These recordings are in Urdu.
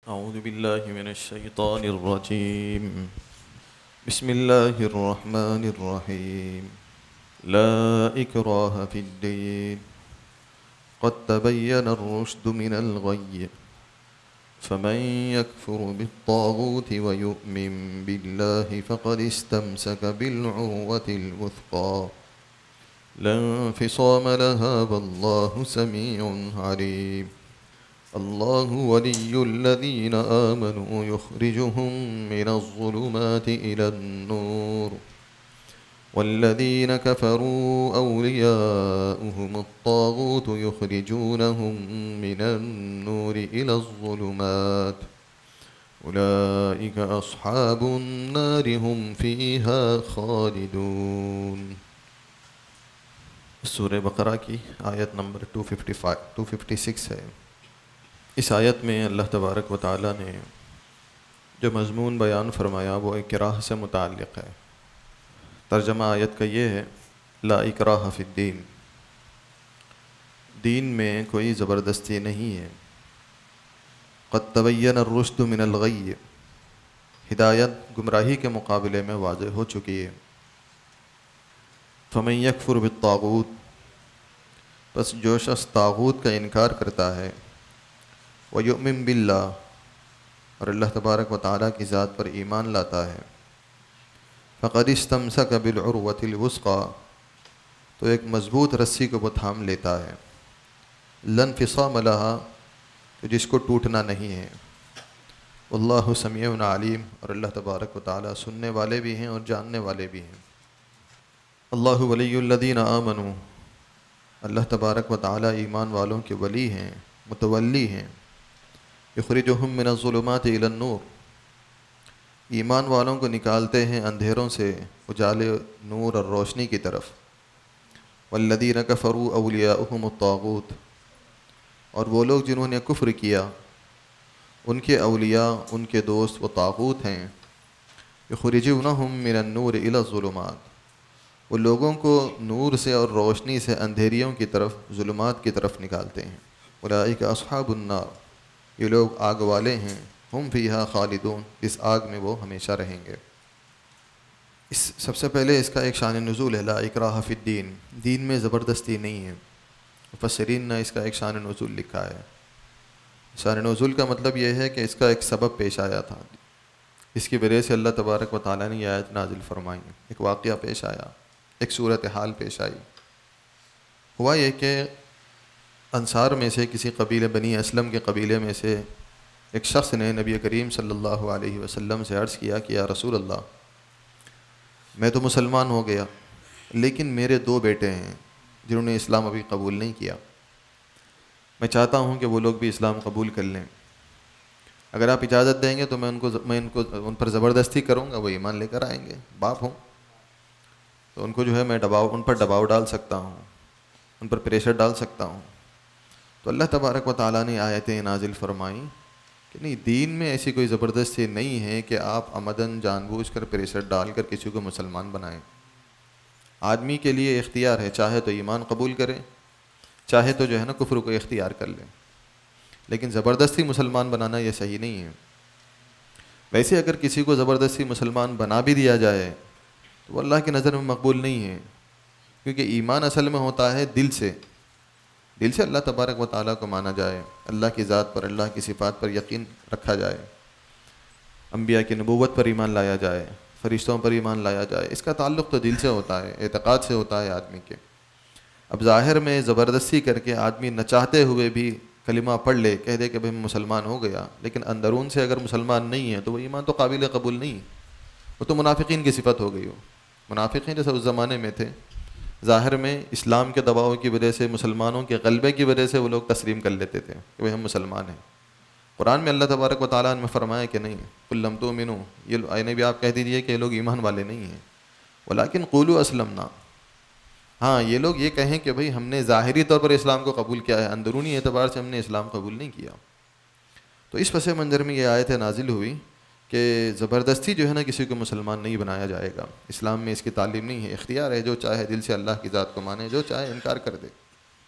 أعوذ بالله من الشيطان الرجيم. بسم الله الرحمن الرحيم. لا إكراه في الدين قد تبين الرشد من الغي فمن يكفر بالطاغوت ويؤمن بالله فقد استمسك بالعروة الوثقى لا انفصام لها والله سميع عليم. اللہ ولی الذین آمنوا یخرجهم من الظلمات إلى النور والذین کفروا اولیاؤهم الطاغوت یخرجونهم من النور إلى الظلمات اولئک اصحاب النار هم فیها خالدون۔ سورہ بقرہ کی آیت نمبر 256 ہے۔ اس آیت میں اللہ تبارک و تعالیٰ نے جو مضمون بیان فرمایا وہ اکراہ سے متعلق ہے۔ ترجمہ آیت کا یہ ہے، لا اکراہ فی الدین، دین میں کوئی زبردستی نہیں ہے۔ قد تبین الرشد من الغی، ہدایت گمراہی کے مقابلے میں واضح ہو چکی ہے۔ فمن یکفر بالطاغوت، پس جو شخص طاغوت کا انکار کرتا ہے، وَيُؤْمِن بِاللَّهِ، اور اللہ تبارک و تعالیٰ کی ذات پر ایمان لاتا ہے، فَقَدِ اسْتَمْسَكَ بِالْعُرْوَةِ الْوُثْقَىٰ، تو ایک مضبوط رسی کو وہ تھام لیتا ہے، لَا انفصام لَهَا، جس کو ٹوٹنا نہیں ہے، واللہ سمیع علیم، اور اللہ تبارک و تعالیٰ سننے والے بھی ہیں اور جاننے والے بھی ہیں۔ اللہ ولی الذین آمنوا، اللہ تبارک و تعالیٰ ایمان والوں کے ولی ہیں، متولی ہیں۔ یخرجہم من الظلمات الی النور، ایمان والوں کو نکالتے ہیں اندھیروں سے اجالے نور اور روشنی کی طرف۔ والذین کفروا اولیاؤہم الطاغوت، اور وہ لوگ جنہوں نے کفر کیا ان کے اولیاء، ان کے دوست وہ طاغوت ہیں۔ یخرجونہم من النور الی الظلمات، وہ لوگوں کو نور سے اور روشنی سے اندھیریوں کی طرف، ظلمات کی طرف نکالتے ہیں۔ اولئک اصحاب النار، یہ لوگ آگ والے ہیں، ہم فیہا خالدون، اس آگ میں وہ ہمیشہ رہیں گے۔ سب سے پہلے اس کا ایک شان نزول ہے، لا اکراہ فی الدین، دین میں زبردستی نہیں ہے۔ مفسرین نے اس کا ایک شان نزول لکھا ہے۔ شان نزول کا مطلب یہ ہے کہ اس کا ایک سبب پیش آیا تھا، اس کی وجہ سے اللہ تبارک و تعالیٰ نے یہ آیت نازل فرمائی، ایک واقعہ پیش آیا، ایک صورتحال پیش آئی۔ ہوا یہ کہ انصار میں سے کسی قبیلے بنی اسلم کے قبیلے میں سے ایک شخص نے نبی کریم صلی اللہ علیہ وسلم سے عرض کیا کہ یا رسول اللہ، میں تو مسلمان ہو گیا، لیکن میرے 2 بیٹے ہیں جنہوں نے اسلام ابھی قبول نہیں کیا۔ میں چاہتا ہوں کہ وہ لوگ بھی اسلام قبول کر لیں، اگر آپ اجازت دیں گے تو میں ان پر زبردستی کروں گا، وہ ایمان لے کر آئیں گے، باپ ہوں تو ان کو جو ہے میں ان پر دباؤ ڈال سکتا ہوں، ان پر پریشر ڈال سکتا ہوں۔ تو اللہ تبارک و تعالیٰ نے آیتیں نازل فرمائیں کہ نہیں، دین میں ایسی کوئی زبردستی نہیں ہے کہ آپ عمداً جان بوجھ کر پریشر ڈال کر کسی کو مسلمان بنائیں۔ آدمی کے لیے اختیار ہے، چاہے تو ایمان قبول کرے، چاہے تو جو ہے نا کفر کو اختیار کر لے، لیکن زبردستی مسلمان بنانا یہ صحیح نہیں ہے۔ ویسے اگر کسی کو زبردستی مسلمان بنا بھی دیا جائے تو وہ اللہ کی نظر میں مقبول نہیں ہے، کیونکہ ایمان اصل میں ہوتا ہے دل سے اللہ تبارک و تعالیٰ کو مانا جائے، اللہ کی ذات پر، اللہ کی صفات پر یقین رکھا جائے، انبیاء کی نبوت پر ایمان لایا جائے، فرشتوں پر ایمان لایا جائے۔ اس کا تعلق تو دل سے ہوتا ہے، اعتقاد سے ہوتا ہے آدمی کے۔ اب ظاہر میں زبردستی کر کے آدمی نہ چاہتے ہوئے بھی کلمہ پڑھ لے، کہہ دے کہ بھئی میں مسلمان ہو گیا، لیکن اندرون سے اگر مسلمان نہیں ہے تو وہ ایمان تو قابل قبول نہیں، وہ تو منافقین کی صفت ہو گئی ہو۔ منافقین جیسے اس زمانے میں تھے، ظاہر میں اسلام کے دباؤ کی وجہ سے، مسلمانوں کے غلبے کی وجہ سے وہ لوگ تسلیم کر لیتے تھے کہ ہم مسلمان ہیں۔ قرآن میں اللہ تبارک و تعالیٰ نے فرمایا کہ نہیں، قل لم تؤمنوا، یہ نبی آپ کہہ دیجئے کہ یہ لوگ ایمان والے نہیں ہیں، ولکن قولوا اسلمنا، ہاں یہ لوگ یہ کہیں کہ بھئی ہم نے ظاہری طور پر اسلام کو قبول کیا ہے، اندرونی اعتبار سے ہم نے اسلام قبول نہیں کیا۔ تو اس پس منظر میں یہ آیت نازل ہوئی کہ زبردستی جو ہے نا کسی کو مسلمان نہیں بنایا جائے گا، اسلام میں اس کی تعلیم نہیں ہے، اختیار ہے، جو چاہے دل سے اللہ کی ذات کو مانے، جو چاہے انکار کر دے۔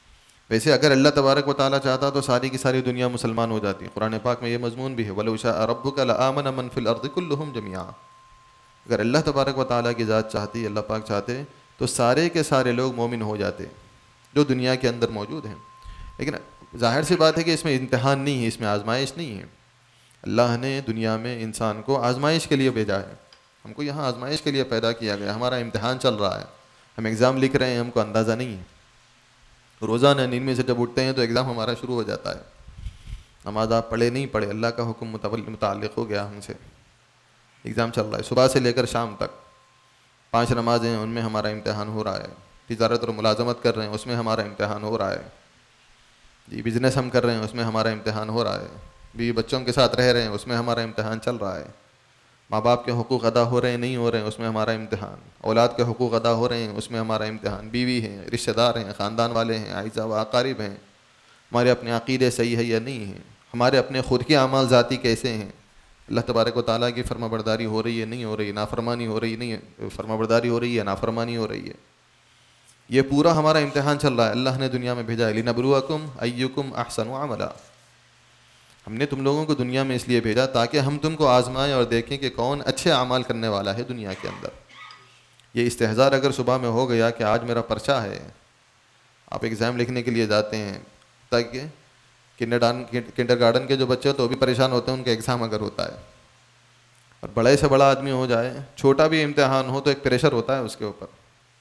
ویسے اگر اللہ تبارک و تعالیٰ چاہتا تو ساری کی ساری دنیا مسلمان ہو جاتی. قرآن پاک میں یہ مضمون بھی ہے وَلَوْ شَاءَ رَبُّكَ لَآمَنَ مَنْ فِي الْأَرْضِ كُلُّهُمْ جَمِيعًا. اگر اللہ تبارک و تعالیٰ کی ذات چاہتی, اللہ پاک چاہتے, تو سارے کے سارے لوگ مومن ہو جاتے جو دنیا کے اندر موجود ہیں. لیکن ظاہر سی بات ہے کہ اس میں امتحان نہیں ہے, اس میں آزمائش نہیں ہے. اللہ نے دنیا میں انسان کو آزمائش کے لیے بھیجا ہے. ہم کو یہاں آزمائش کے لیے پیدا کیا گیا. ہمارا امتحان چل رہا ہے, ہم ایگزام لکھ رہے ہیں, ہم کو اندازہ نہیں ہے. روزانہ نیند میں سے جب اٹھتے ہیں تو ایگزام ہمارا شروع ہو جاتا ہے. نماز آپ پڑھے نہیں پڑھے, اللہ کا حکم متعلق ہو گیا ہم سے, ایگزام چل رہا ہے. صبح سے لے کر شام تک 5 نمازیں ہیں, ان میں ہمارا امتحان ہو رہا ہے. تجارت اور ملازمت کر رہے ہیں, اس میں ہمارا امتحان ہو رہا ہے. جی بزنس ہم کر رہے ہیں, اس میں ہمارا امتحان ہو رہا ہے. بیوی بچوں کے ساتھ رہ رہے ہیں, اس میں ہمارا امتحان چل رہا ہے. ماں باپ کے حقوق ادا ہو رہے ہیں نہیں ہو رہے ہیں, اس میں ہمارا امتحان. اولاد کے حقوق ادا ہو رہے ہیں, اس میں ہمارا امتحان. بیوی ہیں, رشتہ دار ہیں, خاندان والے ہیں, اعزاء و اقارب ہیں, ہمارے اپنے عقیدے صحیح ہے یا نہیں ہیں, ہمارے اپنے خود کے اعمال ذاتی کیسے ہیں, اللہ تبارک و تعالیٰ کی فرما برداری ہو رہی ہے نہیں ہو رہی, نافرمانی ہو رہی نہیں, فرما برداری ہو رہی ہے, نافرمانی ہو رہی ہے. یہ پورا ہمارا امتحان چل رہا ہے. اللہ نے دنیا میں بھیجا ہے لِنَبْلُوَكُمْ أَيُّكُمْ أَحْسَنُ عَمَلًا. ہم نے تم لوگوں کو دنیا میں اس لیے بھیجا تاکہ ہم تم کو آزمائیں اور دیکھیں کہ کون اچھے اعمال کرنے والا ہے دنیا کے اندر. یہ استحضار اگر صبح میں ہو گیا کہ آج میرا پرچہ ہے, آپ ایگزام لکھنے کے لیے جاتے ہیں, تاکہ کنڈر گارڈن کے جو بچے ہیں تو وہ بھی پریشان ہوتے ہیں ان کا ایگزام اگر ہوتا ہے, اور بڑے سے بڑا آدمی ہو جائے, چھوٹا بھی امتحان ہو تو ایک پریشر ہوتا ہے اس کے اوپر.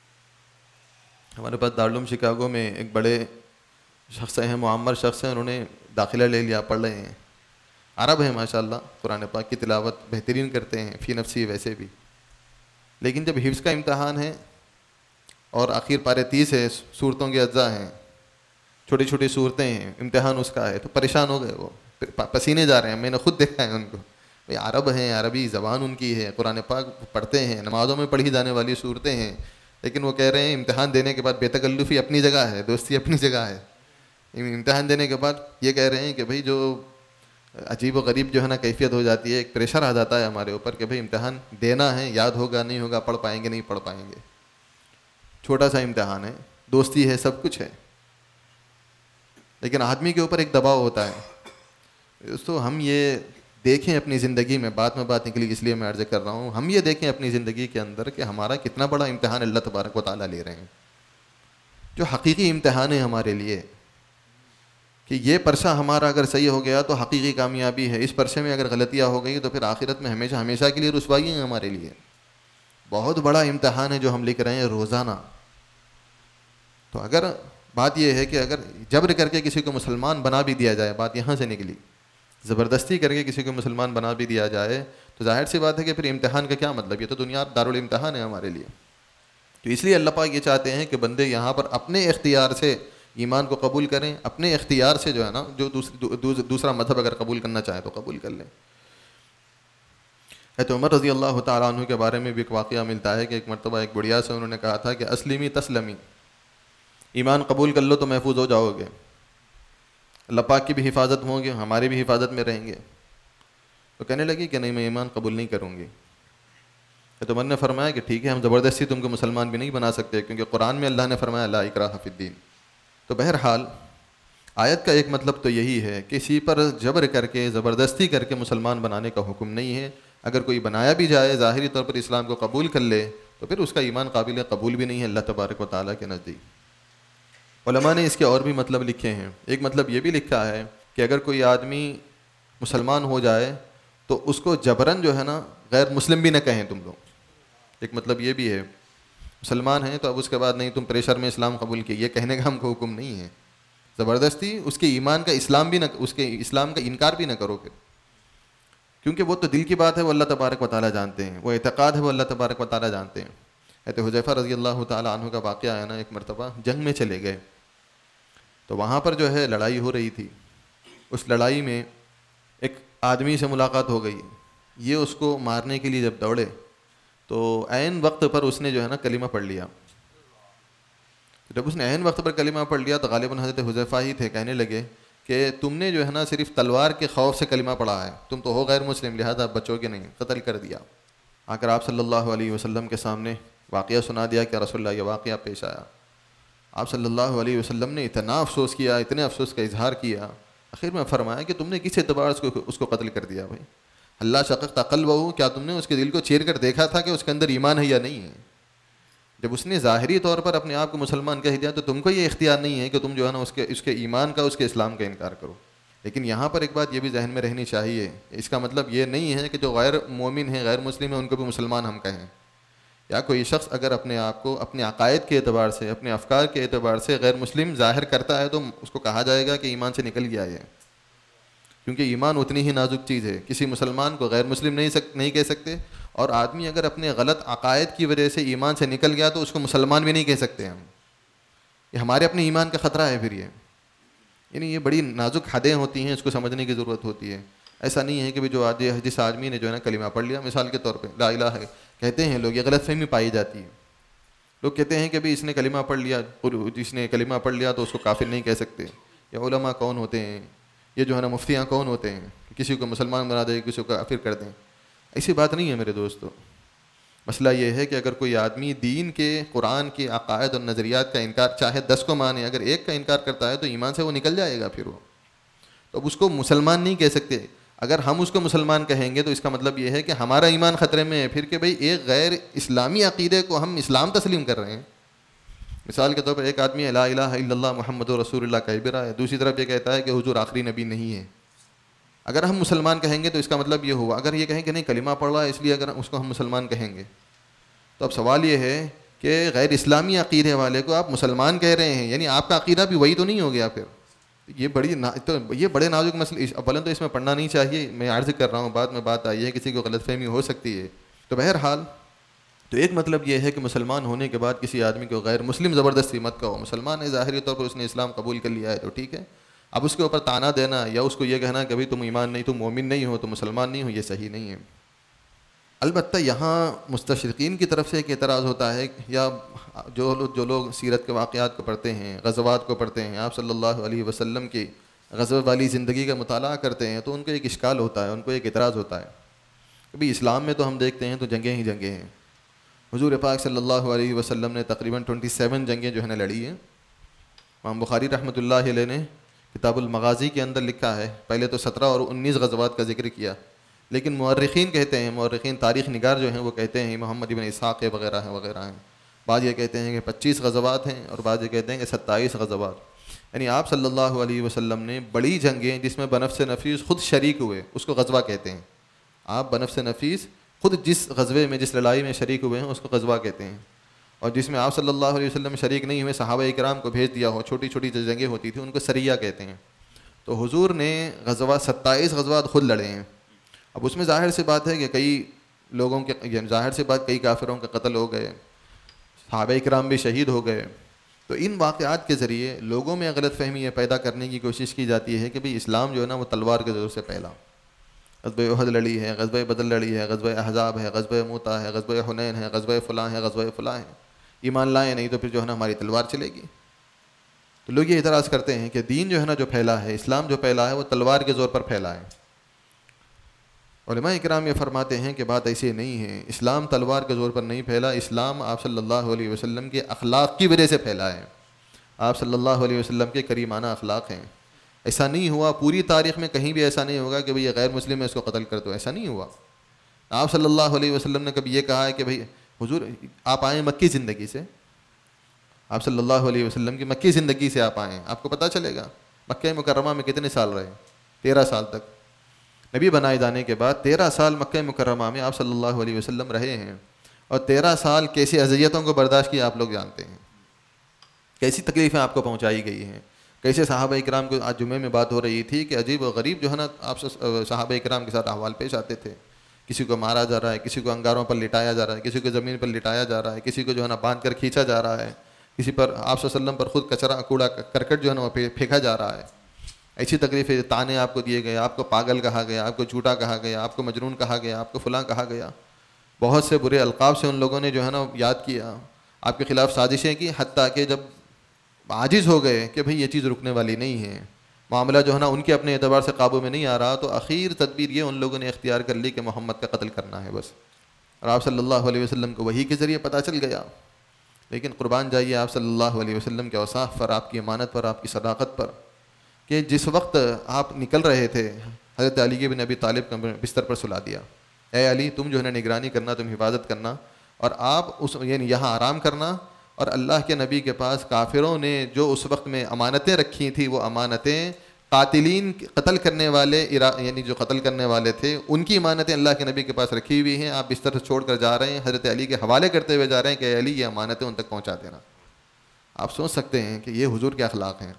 ہمارے پاس دارالعلوم شکاگو میں ایک بڑے شخص ہیں, معمر شخص ہیں, انہوں نے داخلہ لے لیا, پڑھ رہے ہیں, عرب ہیں ماشاءاللہ, قرآن پاک کی تلاوت بہترین کرتے ہیں, فی نفسی ویسے بھی. لیکن جب حفظ کا امتحان ہے اور آخر پارے 30 ہے, صورتوں کے اجزاء ہیں, چھوٹی چھوٹی صورتیں ہیں, امتحان اس کا ہے, تو پریشان ہو گئے وہ, پسینے جا رہے ہیں. میں نے خود دیکھا ہے ان کو, بھائی عرب ہیں, عربی زبان ان کی ہے, قرآن پاک پڑھتے ہیں, نمازوں میں پڑھی جانے والی صورتیں ہیں, لیکن وہ کہہ رہے ہیں امتحان دینے کے بعد بے تکلفی اپنی جگہ ہے, دوستی اپنی جگہ ہے. امتحان دینے کے بعد یہ کہہ رہے ہیں کہ بھائی جو عجیب و غریب جو ہے نا کیفیت ہو جاتی ہے, ایک پریشر آ جاتا ہے ہمارے اوپر کہ بھائی امتحان دینا ہے, یاد ہوگا نہیں ہوگا, پڑھ پائیں گے نہیں پڑھ پائیں گے. چھوٹا سا امتحان ہے, دوستی ہے, سب کچھ ہے, لیکن آدمی کے اوپر ایک دباؤ ہوتا ہے. دوستو ہم یہ دیکھیں اپنی زندگی میں, بات نکلی اس لیے میں عرض کر رہا ہوں, ہم یہ دیکھیں اپنی زندگی کے اندر کہ ہمارا کتنا بڑا امتحان اللہ تبارک و تعالیٰ لے رہے ہیں. جو حقیقی امتحان ہے ہمارے لیے کہ یہ پرچہ ہمارا اگر صحیح ہو گیا تو حقیقی کامیابی ہے, اس پرچے میں اگر غلطیاں ہو گئی تو پھر آخرت میں ہمیشہ ہمیشہ کے لیے رسوائی ہے ہمارے لیے. بہت بڑا امتحان ہے جو ہم لکھ رہے ہیں روزانہ. تو اگر بات یہ ہے کہ اگر جبر کر کے کسی کو مسلمان بنا بھی دیا جائے, بات یہاں سے نکلی, زبردستی کر کے کسی کو مسلمان بنا بھی دیا جائے, تو ظاہر سی بات ہے کہ پھر امتحان کا کیا مطلب, یہ تو دنیا دارالامتحان ہے ہمارے لیے. تو اس لیے اللہ پاک یہ چاہتے ہیں کہ بندے یہاں پر اپنے اختیار سے ایمان کو قبول کریں, اپنے اختیار سے جو ہے نا, جو دوسرا مذہب اگر قبول کرنا چاہیں تو قبول کر لیں. حضرت عمر رضی اللہ تعالیٰ عنہ کے بارے میں بھی ایک واقعہ ملتا ہے کہ ایک مرتبہ ایک بڑھیا سے انہوں نے کہا تھا کہ اسلمی تسلمی, ایمان قبول کر لو تو محفوظ ہو جاؤ گے, اللہ پاک کی بھی حفاظت ہوں گے, ہماری بھی حفاظت میں رہیں گے. تو کہنے لگی کہ نہیں میں ایمان قبول نہیں کروں گی. تو عمر نے فرمایا کہ ٹھیک ہے, ہم زبردستی تم کو مسلمان بھی نہیں بنا سکتے, کیونکہ قرآن میں اللہ نے فرمایا لا اکراہ فی الدین. تو بہرحال آیت کا ایک مطلب تو یہی ہے, کسی پر جبر کر کے زبردستی کر کے مسلمان بنانے کا حکم نہیں ہے. اگر کوئی بنایا بھی جائے ظاہری طور پر اسلام کو قبول کر لے تو پھر اس کا ایمان قابل قبول بھی نہیں ہے اللہ تبارک و تعالیٰ کے نزدیک. علماء نے اس کے اور بھی مطلب لکھے ہیں. ایک مطلب یہ بھی لکھا ہے کہ اگر کوئی آدمی مسلمان ہو جائے تو اس کو جبراً جو ہے نا غیر مسلم بھی نہ کہیں تم لوگ. ایک مطلب یہ بھی ہے, مسلمان ہیں تو اب اس کے بعد نہیں تم پریشر میں اسلام قبول کیے, یہ کہنے کا ہم کو حکم نہیں ہے. زبردستی اس کے ایمان کا اسلام بھی نہ, اس کے اسلام کا انکار بھی نہ کرو پھر, کیونکہ وہ تو دل کی بات ہے, وہ اللہ تبارک و تعالیٰ جانتے ہیں, وہ اعتقاد ہے وہ اللہ تبارک و تعالیٰ جانتے ہیں. حضرت حذیفہ رضی اللہ تعالیٰ عنہ کا واقعہ ہے نا, ایک مرتبہ جنگ میں چلے گئے تو وہاں پر جو ہے لڑائی ہو رہی تھی. اس لڑائی میں ایک آدمی سے ملاقات ہو گئی, یہ اس کو مارنے کے لیے جب دوڑے تو عین وقت پر اس نے جو ہے نا کلمہ پڑھ لیا. جب اس نے عین وقت پر کلمہ پڑھ لیا تو غالباً حضرت حذیفہ ہی تھے, کہنے لگے کہ تم نے جو ہے نا صرف تلوار کے خوف سے کلمہ پڑھا ہے, تم تو ہو غیر مسلم, لہذا بچو گے نہیں, قتل کر دیا. آ کر آپ صلی اللہ علیہ وسلم کے سامنے واقعہ سنا دیا کہ رسول اللہ یہ واقعہ پیش آیا. آپ صلی اللہ علیہ وسلم نے اتنا افسوس کیا، اتنے افسوس کا اظہار کیا، آخر میں فرمایا کہ تم نے کس اعتبار سے اس کو قتل کر دیا بھائی؟ اللہ شققت قلبہ، کیا تم نے اس کے دل کو چیر کر دیکھا تھا کہ اس کے اندر ایمان ہے یا نہیں ہے؟ جب اس نے ظاہری طور پر اپنے آپ کو مسلمان کہہ دیا تو تم کو یہ اختیار نہیں ہے کہ تم جو ہے نا اس کے ایمان کا، اس کے اسلام کا انکار کرو۔ لیکن یہاں پر ایک بات یہ بھی ذہن میں رہنی چاہیے، اس کا مطلب یہ نہیں ہے کہ جو غیر مومن ہیں، غیر مسلم ہیں، ان کو بھی مسلمان ہم کہیں۔ یا کوئی شخص اگر اپنے آپ کو اپنے عقائد کے اعتبار سے، اپنے افکار کے اعتبار سے غیر مسلم ظاہر کرتا ہے تو اس کو کہا جائے گا کہ ایمان سے نکل گیا ہے، کیونکہ ایمان اتنی ہی نازک چیز ہے۔ کسی مسلمان کو غیر مسلم نہیں کہہ سکتے، اور آدمی اگر اپنے غلط عقائد کی وجہ سے ایمان سے نکل گیا تو اس کو مسلمان بھی نہیں کہہ سکتے ہم۔ یہ ہمارے اپنے ایمان کا خطرہ ہے پھر یہ، یعنی یہ بڑی نازک حدیں ہوتی ہیں، اس کو سمجھنے کی ضرورت ہوتی ہے۔ ایسا نہیں ہے کہ بھی جس آدمی نے جو ہے نا کلمہ پڑھ لیا، مثال کے طور پہ لا الہ ہے کہتے ہیں لوگ، یہ غلط فہمی پائی جاتی ہے۔ لوگ کہتے ہیں کہ بھی اس نے کلمہ پڑھ لیا، جس نے کلمہ پڑھ لیا تو اس کو کافر نہیں کہہ سکتے۔ یہ علماء کون ہوتے ہیں، یہ جو ہے نا مفتیاں کون ہوتے ہیں، کسی کو مسلمان بنا دیں، کسی کو کافر کر دیں؟ ایسی بات نہیں ہے میرے دوستو۔ مسئلہ یہ ہے کہ اگر کوئی آدمی دین کے، قرآن کے عقائد اور نظریات کا انکار، چاہے 10 کو مانے، اگر ایک کا انکار کرتا ہے تو ایمان سے وہ نکل جائے گا پھر وہ، تو اب اس کو مسلمان نہیں کہہ سکتے۔ اگر ہم اس کو مسلمان کہیں گے تو اس کا مطلب یہ ہے کہ ہمارا ایمان خطرے میں ہے پھر، کہ بھئی ایک غیر اسلامی عقیدے کو ہم اسلام تسلیم کر رہے ہیں۔ مثال کے طور پر ایک آدمی لا الہ الا اللہ محمد رسول اللہ کہہ بھی رہا ہے، دوسری طرف یہ کہتا ہے کہ حضور آخری نبی نہیں ہے۔ اگر ہم مسلمان کہیں گے تو اس کا مطلب یہ ہوا، اگر یہ کہیں کہ نہیں کلمہ پڑھ رہا ہے اس لیے اگر اس کو ہم مسلمان کہیں گے، تو اب سوال یہ ہے کہ غیر اسلامی عقیدے والے کو آپ مسلمان کہہ رہے ہیں، یعنی آپ کا عقیدہ بھی وہی تو نہیں ہو گیا پھر؟ یہ بڑے نازک مسئلے، اولا تو اس میں پڑھنا نہیں چاہیے، میں عرض کر رہا ہوں، بعد میں بات آئی ہے کسی کو غلط فہمی ہو سکتی ہے۔ تو بہرحال تو ایک مطلب یہ ہے کہ مسلمان ہونے کے بعد کسی آدمی کو غیر مسلم زبردستی مت کہو، مسلمان ہے ظاہری طور پر اس نے اسلام قبول کر لیا ہے تو ٹھیک ہے، اب اس کے اوپر طعنہ دینا یا اس کو یہ کہنا کہ بھائی تم ایمان نہیں، تم مومن نہیں ہو، تم مسلمان نہیں ہو، یہ صحیح نہیں ہے۔ البتہ یہاں مستشرقین کی طرف سے ایک اعتراض ہوتا ہے، یا جو لوگ سیرت کے واقعات کو پڑھتے ہیں، غزوات کو پڑھتے ہیں، آپ صلی اللہ علیہ وسلم کی غزوہ والی زندگی کا مطالعہ کرتے ہیں، تو ان کو ایک اشکال ہوتا ہے، ان کو ایک اعتراض ہوتا ہے کہ بھئی اسلام میں تو ہم دیکھتے ہیں تو جنگیں ہی جنگیں ہیں۔ حضور پاک صلی اللہ علیہ وسلم نے تقریباً 27 جنگیں جو ہے نا لڑی ہیں۔ امام بخاری رحمۃ اللہ علیہ نے کتاب المغازی کے اندر لکھا ہے، پہلے تو 17 اور 19 غزوات کا ذکر کیا، لیکن مورخین کہتے ہیں، مورخین تاریخ نگار جو ہیں وہ کہتے ہیں، محمد ابن اسحاق وغیرہ ہیں، بعض یہ کہتے ہیں کہ 25 غزوات ہیں، اور بعض یہ کہتے ہیں کہ 27 غزوات۔ یعنی آپ صلی اللہ علیہ وسلم نے بڑی جنگیں جس میں بنفس نفیس خود شریک ہوئے، اس کو غزوہ کہتے ہیں۔ آپ بنفس نفیس خود جس غزوے میں، جس لڑائی میں شریک ہوئے ہیں اس کو غزوہ کہتے ہیں، اور جس میں آپ صلی اللہ علیہ وسلم شریک نہیں ہوئے، صحابہ اکرام کو بھیج دیا ہو، چھوٹی چھوٹی جو جنگیں ہوتی تھیں ان کو سریہ کہتے ہیں۔ تو حضور نے 27 غزوات خود لڑے ہیں۔ اب اس میں ظاہر سی بات ہے کہ کئی لوگوں کے، ظاہر سی بات کئی کافروں کا قتل ہو گئے، صحابہ اکرام بھی شہید ہو گئے۔ تو ان واقعات کے ذریعے لوگوں میں غلط فہمی یہ پیدا کرنے کی کوشش کی جاتی ہے کہ بھئی اسلام جو ہے نا وہ تلوار کے زور سے پھیلا۔ غزوہ احد لڑی ہے، غزوہ بدر لڑی ہے، غزوہ احزاب ہے، غزوہ موتا ہے، غزوہ حنین ہے، غزوہ فلاں ہے، غزوہ فلاں ہے، ایمان لائے نہیں تو پھر جو ہے نا ہماری تلوار چلے گی۔ تو لوگ یہ اعتراض کرتے ہیں کہ دین جو ہے نا جو پھیلا ہے، اسلام جو پھیلا ہے وہ تلوار کے زور پر پھیلا ہے۔ علماء اکرام یہ فرماتے ہیں کہ بات ایسی نہیں ہے، اسلام تلوار کے زور پر نہیں پھیلا، اسلام آپ صلی اللہ علیہ وسلم کے اخلاق کی وجہ سے پھیلا ہے۔ آپ صلی اللہ علیہ وسلم کے کریمانہ اخلاق ہیں۔ ایسا نہیں ہوا، پوری تاریخ میں کہیں بھی ایسا نہیں ہوگا کہ بھئی یہ غیر مسلم ہے اس کو قتل کر دو، ایسا نہیں ہوا۔ آپ صلی اللہ علیہ وسلم نے کبھی یہ کہا ہے کہ بھئی حضور آپ آئیں مکی زندگی سے، آپ صلی اللہ علیہ وسلم کی مکی زندگی سے آپ آئیں، آپ کو پتہ چلے گا مکہ مکرمہ میں کتنے سال رہے، 13 سال تک نبی بنائے جانے کے بعد 13 سال مکہ مکرمہ میں آپ صلی اللہ علیہ وسلم رہے ہیں، اور 13 سال کیسی اذیتوں کو برداشت کیا آپ لوگ جانتے ہیں، کیسی تکلیفیں آپ کو پہنچائی گئی ہیں، کیسے صحابہ اکرام کو، آج جمعے میں بات ہو رہی تھی کہ عجیب و غریب جو ہے نا آپ صحابہ اکرام کے ساتھ احوال پیش آتے تھے، کسی کو مارا جا رہا ہے، کسی کو انگاروں پر لٹایا جا رہا ہے، کسی کو زمین پر لٹایا جا رہا ہے، کسی کو جو ہے نا باندھ کر کھینچا جا رہا ہے، کسی پر آپ صلی اللہ علیہ وسلم پر خود کچرا کوڑا کرکٹ جو ہے نا وہ پھینکا جا رہا ہے۔ ایسی تکلیفیں، تانے آپ کو دیے گئے، آپ کو پاگل کہا گیا، آپ کو جھوٹا کہا گیا، آپ کو مجنون کہا گیا، آپ کو فلاں کہا گیا، بہت سے برے القاب سے ان لوگوں نے جو ہے نا یاد کیا، آپ کے خلاف سازشیں کی، حتیٰ کہ جب عاجز ہو گئے کہ بھئی یہ چیز رکنے والی نہیں ہے، معاملہ جو ہے نا ان کے اپنے اعتبار سے قابو میں نہیں آ رہا، تو اخیر تدبیر یہ ان لوگوں نے اختیار کر لی کہ محمد کا قتل کرنا ہے بس، اور آپ صلی اللہ علیہ وسلم کو وحی کے ذریعے پتہ چل گیا۔ لیکن قربان جائیے آپ صلی اللہ علیہ وسلم کے اوصاف پر، آپ کی امانت پر، آپ کی صداقت پر، کہ جس وقت آپ نکل رہے تھے حضرت علی بن ابی طالب کا بستر پر سلا دیا، اے علی تم جو ہے نا نگرانی کرنا، تم حفاظت کرنا، اور آپ اس یعنی یہاں آرام کرنا، اور اللہ کے نبی کے پاس کافروں نے جو اس وقت میں امانتیں رکھی تھیں، وہ امانتیں قاتلین قتل کرنے والے یعنی جو قتل کرنے والے تھے ان کی امانتیں اللہ کے نبی کے پاس رکھی ہوئی ہیں، آپ بستر سے چھوڑ کر جا رہے ہیں، حضرت علی کے حوالے کرتے ہوئے جا رہے ہیں کہ اے علی یہ امانتیں ان تک پہنچا دینا۔ آپ سوچ سکتے ہیں کہ یہ حضور کے اخلاق ہیں،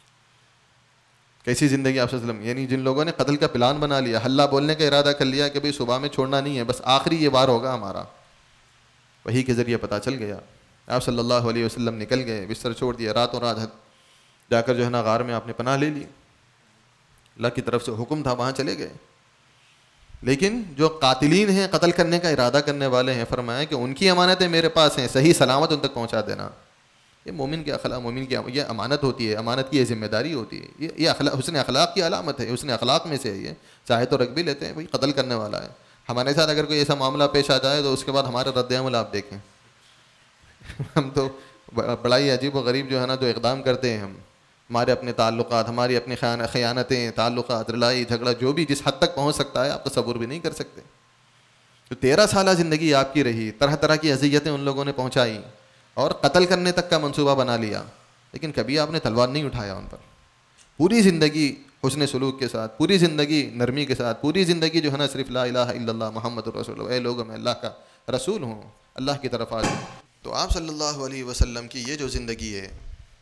کیسی زندگی آپ صلی اللہ علیہ وسلم، یعنی جن لوگوں نے قتل کا پلان بنا لیا، حلہ بولنے کا ارادہ کر لیا کہ بھئی صبح میں چھوڑنا نہیں ہے، بس آخری یہ وار ہوگا ہمارا، وہی کے ذریعے پتہ چل گیا۔ آپ صلی اللہ علیہ وسلم نکل گئے، بستر چھوڑ دیا، راتوں رات جا کر جو ہے نا غار میں آپ نے پناہ لے لی، اللہ کی طرف سے حکم تھا، وہاں چلے گئے۔ لیکن جو قاتلین ہیں، قتل کرنے کا ارادہ کرنے والے ہیں، فرمایا کہ ان کی امانتیں میرے پاس ہیں، صحیح سلامت ان تک پہنچا دینا۔ یہ مومن کے اخلاق، مومن کی یہ امانت ہوتی ہے، امانت کی یہ ذمہ داری ہوتی ہے، یہ حسن اخلاق کی علامت ہے، حسن اخلاق میں سے ہے یہ۔ چاہے تو رکھ بھی لیتے ہیں، بھائی قتل کرنے والا ہے، ہمارے ساتھ اگر کوئی ایسا معاملہ پیش آ جائے تو اس کے بعد ہمارا رد عمل آپ دیکھیں۔ ہم تو بڑا ہی عجیب و غریب جو ہے نا جو اقدام کرتے ہیں، ہمارے اپنے تعلقات، ہماری اپنی خیانتیں، تعلقات، لڑائی جھگڑا، جو بھی جس حد تک پہنچ سکتا ہے آپ تصور بھی نہیں کر سکتے۔ تو 13 سالہ زندگی آپ کی رہی، طرح طرح کی اذیتیں ان لوگوں نے پہنچائی، اور قتل کرنے تک کا منصوبہ بنا لیا، لیکن کبھی آپ نے تلوار نہیں اٹھایا ان پر۔ پوری زندگی حسن سلوک کے ساتھ، پوری زندگی نرمی کے ساتھ، پوری زندگی جو ہے نا صرف لا الہ الا اللہ محمد رسول اللہ، اے لوگوں میں اللہ کا رسول ہوں، اللہ کی طرف آ جاؤں۔ تو آپ صلی اللہ علیہ وسلم کی یہ جو زندگی ہے،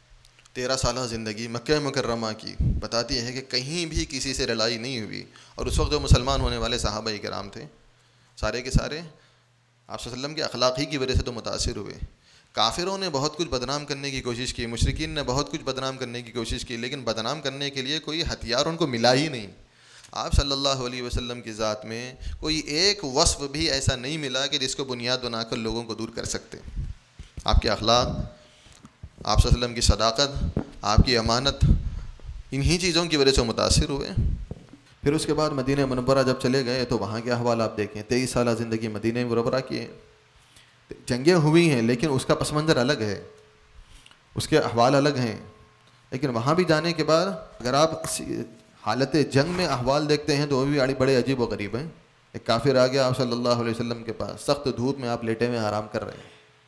13 سالہ زندگی مکہ مکرمہ کی، بتاتی ہے کہ کہیں بھی کسی سے لڑائی نہیں ہوئی، اور اس وقت جو مسلمان ہونے والے صحابہ کرام تھے سارے کے سارے آپ صلی اللہ علیہ وسلم کے اخلاق ہی کی وجہ سے تو متاثر ہوئے۔ کافروں نے بہت کچھ بدنام کرنے کی کوشش کی، مشرکین نے بہت کچھ بدنام کرنے کی کوشش کی، لیکن بدنام کرنے کے لیے کوئی ہتھیار ان کو ملا ہی نہیں۔ آپ صلی اللہ علیہ وسلم کی ذات میں کوئی ایک وصف بھی ایسا نہیں ملا کہ جس کو بنیاد بنا کر لوگوں کو دور کر سکتے۔ آپ کے اخلاق، آپ صلی اللہ علیہ وسلم کی صداقت، آپ کی امانت، انہی چیزوں کی وجہ سے متاثر ہوئے۔ پھر اس کے بعد مدینہ منورہ جب چلے گئے تو وہاں کے احوال آپ دیکھیں، 23 سالہ زندگی مدینہ منورہ کی ہے، جنگیں ہوئی ہیں لیکن اس کا پس منظر الگ ہے، اس کے احوال الگ ہیں، لیکن وہاں بھی جانے کے بعد اگر آپ حالت جنگ میں احوال دیکھتے ہیں تو وہ بھی بڑے عجیب و غریب ہیں۔ ایک کافر آ گیا آپ صلی اللہ علیہ وسلم کے پاس، سخت دھوپ میں آپ لیٹے ہوئے آرام کر رہے ہیں،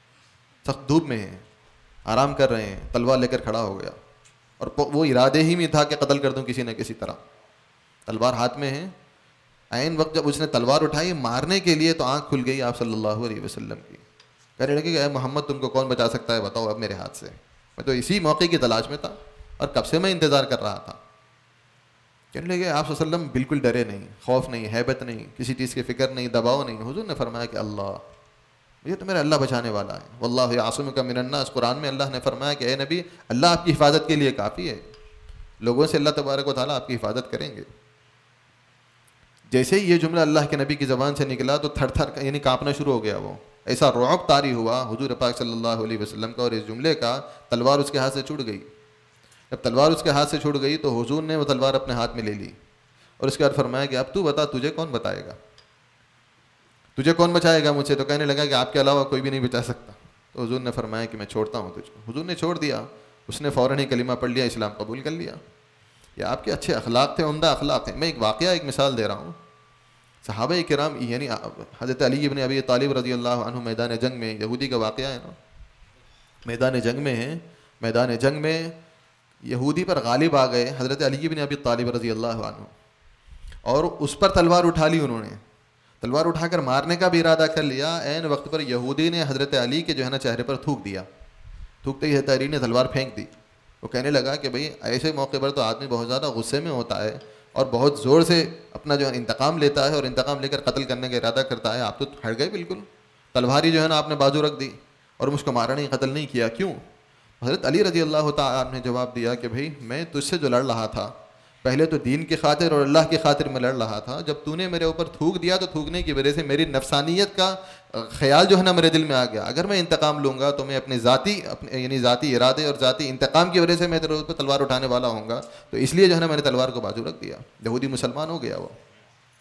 سخت دھوپ میں ہیں، آرام کر رہے ہیں، تلوار لے کر کھڑا ہو گیا، اور وہ ارادے ہی میں تھا کہ قتل کر دوں کسی نہ کسی طرح، تلوار ہاتھ میں ہے۔ عین وقت جب اس نے تلوار اٹھائی مارنے کے لیے تو آنکھ کھل گئی آپ صلی اللہ علیہ وسلم کی، کہنے لگے کہ اے محمد تم کو کون بچا سکتا ہے، بتاؤ اب میرے ہاتھ سے، میں تو اسی موقع کی تلاش میں تھا اور کب سے میں انتظار کر رہا تھا۔ کہنے لگے آپ صلی اللہ علیہ وسلم بالکل ڈرے نہیں، خوف نہیں، ہیبت نہیں، کسی چیز کی فکر نہیں، دباؤ نہیں۔ حضور نے فرمایا کہ اللہ، یہ تو میرا اللہ بچانے والا ہے، واللہ یعصمک من الناس، قرآن میں اللہ نے فرمایا کہ اے نبی اللہ آپ کی حفاظت کے لیے کافی ہے، لوگوں سے اللہ تبارک و تعالیٰ آپ کی حفاظت کریں گے۔ جیسے ہی یہ جملہ اللہ کے نبی کی زبان سے نکلا تو تھر تھر یعنی کانپنا شروع ہو گیا، وہ ایسا رعب طاری ہوا حضور پاک صلی اللہ علیہ وسلم کا، اور اس جملے کا تلوار اس کے ہاتھ سے چھوٹ گئی۔ جب تلوار اس کے ہاتھ سے چھوٹ گئی تو حضور نے وہ تلوار اپنے ہاتھ میں لے لی، اور اس کے بعد فرمایا کہ اب تو بتا تجھے کون بتائے گا، تجھے کون بچائے گا مجھ سے؟ تو کہنے لگا کہ آپ کے علاوہ کوئی بھی نہیں بچا سکتا۔ تو حضور نے فرمایا کہ میں چھوڑتا ہوں تجھ کو۔ حضور نے چھوڑ دیا، اس نے فوراً ہی کلمہ پڑھ لیا، اسلام قبول کر لیا۔ یہ آپ کے اچھے اخلاق تھے، عمدہ اخلاق ہیں۔ میں ایک واقعہ، ایک مثال دے رہا ہوں۔ صحابہ کرام یعنی حضرت علی بن ابی طالب رضی اللہ عنہ میدان جنگ میں، یہودی کا واقعہ ہے نا، میدان جنگ میں ہیں، میدان جنگ میں یہودی پر غالب آ گئے حضرت علی بن ابی طالب رضی اللہ عنہ، اور اس پر تلوار اٹھا لی انہوں نے، تلوار اٹھا کر مارنے کا بھی ارادہ کر لیا۔ عین وقت پر یہودی نے حضرت علی کے جو ہے نا چہرے پر تھوک دیا، تھوکتے ہی حضرت علی نے تلوار پھینک دی۔ وہ کہنے لگا کہ بھئی ایسے موقع پر تو آدمی بہت زیادہ غصے میں ہوتا ہے اور بہت زور سے اپنا جو ہے انتقام لیتا ہے، اور انتقام لے کر قتل کرنے کا ارادہ کرتا ہے، آپ تو ہٹ گئے بالکل، تلواری جو ہے نا آپ نے بازو رکھ دی اور مجھ کو مارا نہیں، قتل نہیں کیا، کیوں؟ حضرت علی رضی اللہ تعالیٰ نے جواب دیا کہ بھئی میں تجھ سے جو لڑ رہا تھا، پہلے تو دین کی خاطر اور اللہ کی خاطر میں لڑ رہا تھا، جب تو نے میرے اوپر تھوک دیا تو تھوکنے کی وجہ سے میری نفسانیت کا خیال جو ہے نا میرے دل میں آ گیا، اگر میں انتقام لوں گا تو میں اپنے یعنی ذاتی ارادے اور ذاتی انتقام کی وجہ سے میں تیرے اوپر تلوار اٹھانے والا ہوں گا، تو اس لیے جو ہے نا میں نے تلوار کو بازو رکھ دیا۔ یہودی مسلمان ہو گیا وہ،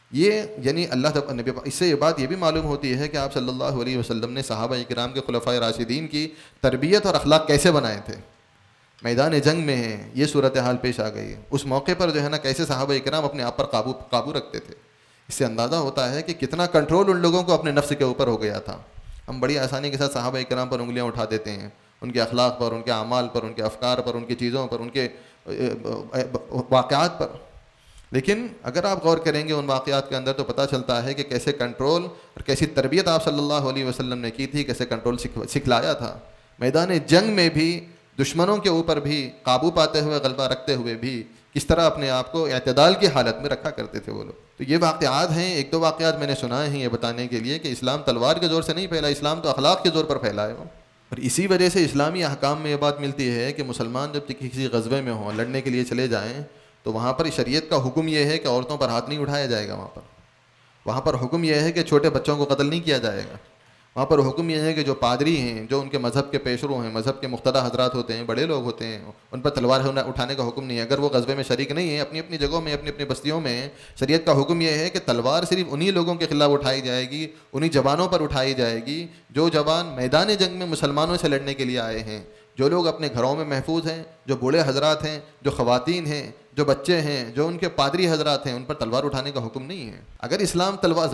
یہ یعنی نبی اس سے یہ بات یہ بھی معلوم ہوتی ہے کہ آپ صلی اللہ علیہ وسلم نے صحابہ کرام کے خلفائے راشدین کی تربیت اور اخلاق کیسے بنائے تھے. میدان جنگ میں ہیں یہ صورتحال پیش آ گئی, اس موقع پر جو ہے نا کیسے صحابہ کرام اپنے آپ پر قابو رکھتے تھے. اس سے اندازہ ہوتا ہے کہ کتنا کنٹرول ان لوگوں کو اپنے نفس کے اوپر ہو گیا تھا. ہم بڑی آسانی کے ساتھ صحابہ کرام پر انگلیاں اٹھا دیتے ہیں, ان کے اخلاق پر, ان کے اعمال پر, ان کے افکار پر, ان کی چیزوں پر, ان کے واقعات پر. لیکن اگر آپ غور کریں گے ان واقعات کے اندر تو پتہ چلتا ہے کہ کیسے کنٹرول اور کیسی تربیت آپ صلی اللہ علیہ وسلم نے کی تھی, کیسے کنٹرول سکھلایا تھا. میدان جنگ میں بھی دشمنوں کے اوپر بھی قابو پاتے ہوئے, غلبہ رکھتے ہوئے بھی کس طرح اپنے آپ کو اعتدال کی حالت میں رکھا کرتے تھے وہ لوگ. تو یہ واقعات ہیں, ایک دو واقعات میں نے سنائے ہیں یہ بتانے کے لیے کہ اسلام تلوار کے زور سے نہیں پھیلا, اسلام تو اخلاق کے زور پر پھیلا ہے وہ. اور اسی وجہ سے اسلامی احکام میں یہ بات ملتی ہے کہ مسلمان جب کسی غزوے میں ہوں, لڑنے کے لیے چلے جائیں, تو وہاں پر شریعت کا حکم یہ ہے کہ عورتوں پر ہاتھ نہیں اٹھایا جائے گا. وہاں پر حکم یہ ہے کہ چھوٹے بچوں کو قتل نہیں کیا جائے گا. وہاں پر حکم یہ ہے کہ جو پادری ہیں, جو ان کے مذہب کے پیشرو ہیں, مذہب کے مقتدی حضرات ہوتے ہیں, بڑے لوگ ہوتے ہیں, ان پر تلوار اٹھانے کا حکم نہیں ہے. اگر وہ غزوے میں شریک نہیں ہیں, اپنی اپنی جگہوں میں, اپنی اپنی بستیوں میں, شریعت کا حکم یہ ہے کہ تلوار صرف انہی لوگوں کے خلاف اٹھائی جائے گی, انہی جوانوں پر اٹھائی جائے گی جو جوان میدان جنگ میں مسلمانوں سے لڑنے کے لیے آئے ہیں, جو لوگ اپنے گھروں میں محفوظ ہیں, جو بوڑھے حضرات ہیں, جو خواتین ہیں, جو بچے ہیں, جو ان کے پادری حضرات ہیں, ان پر تلوار اٹھانے کا حکم نہیں ہے. اگر اسلام تلوار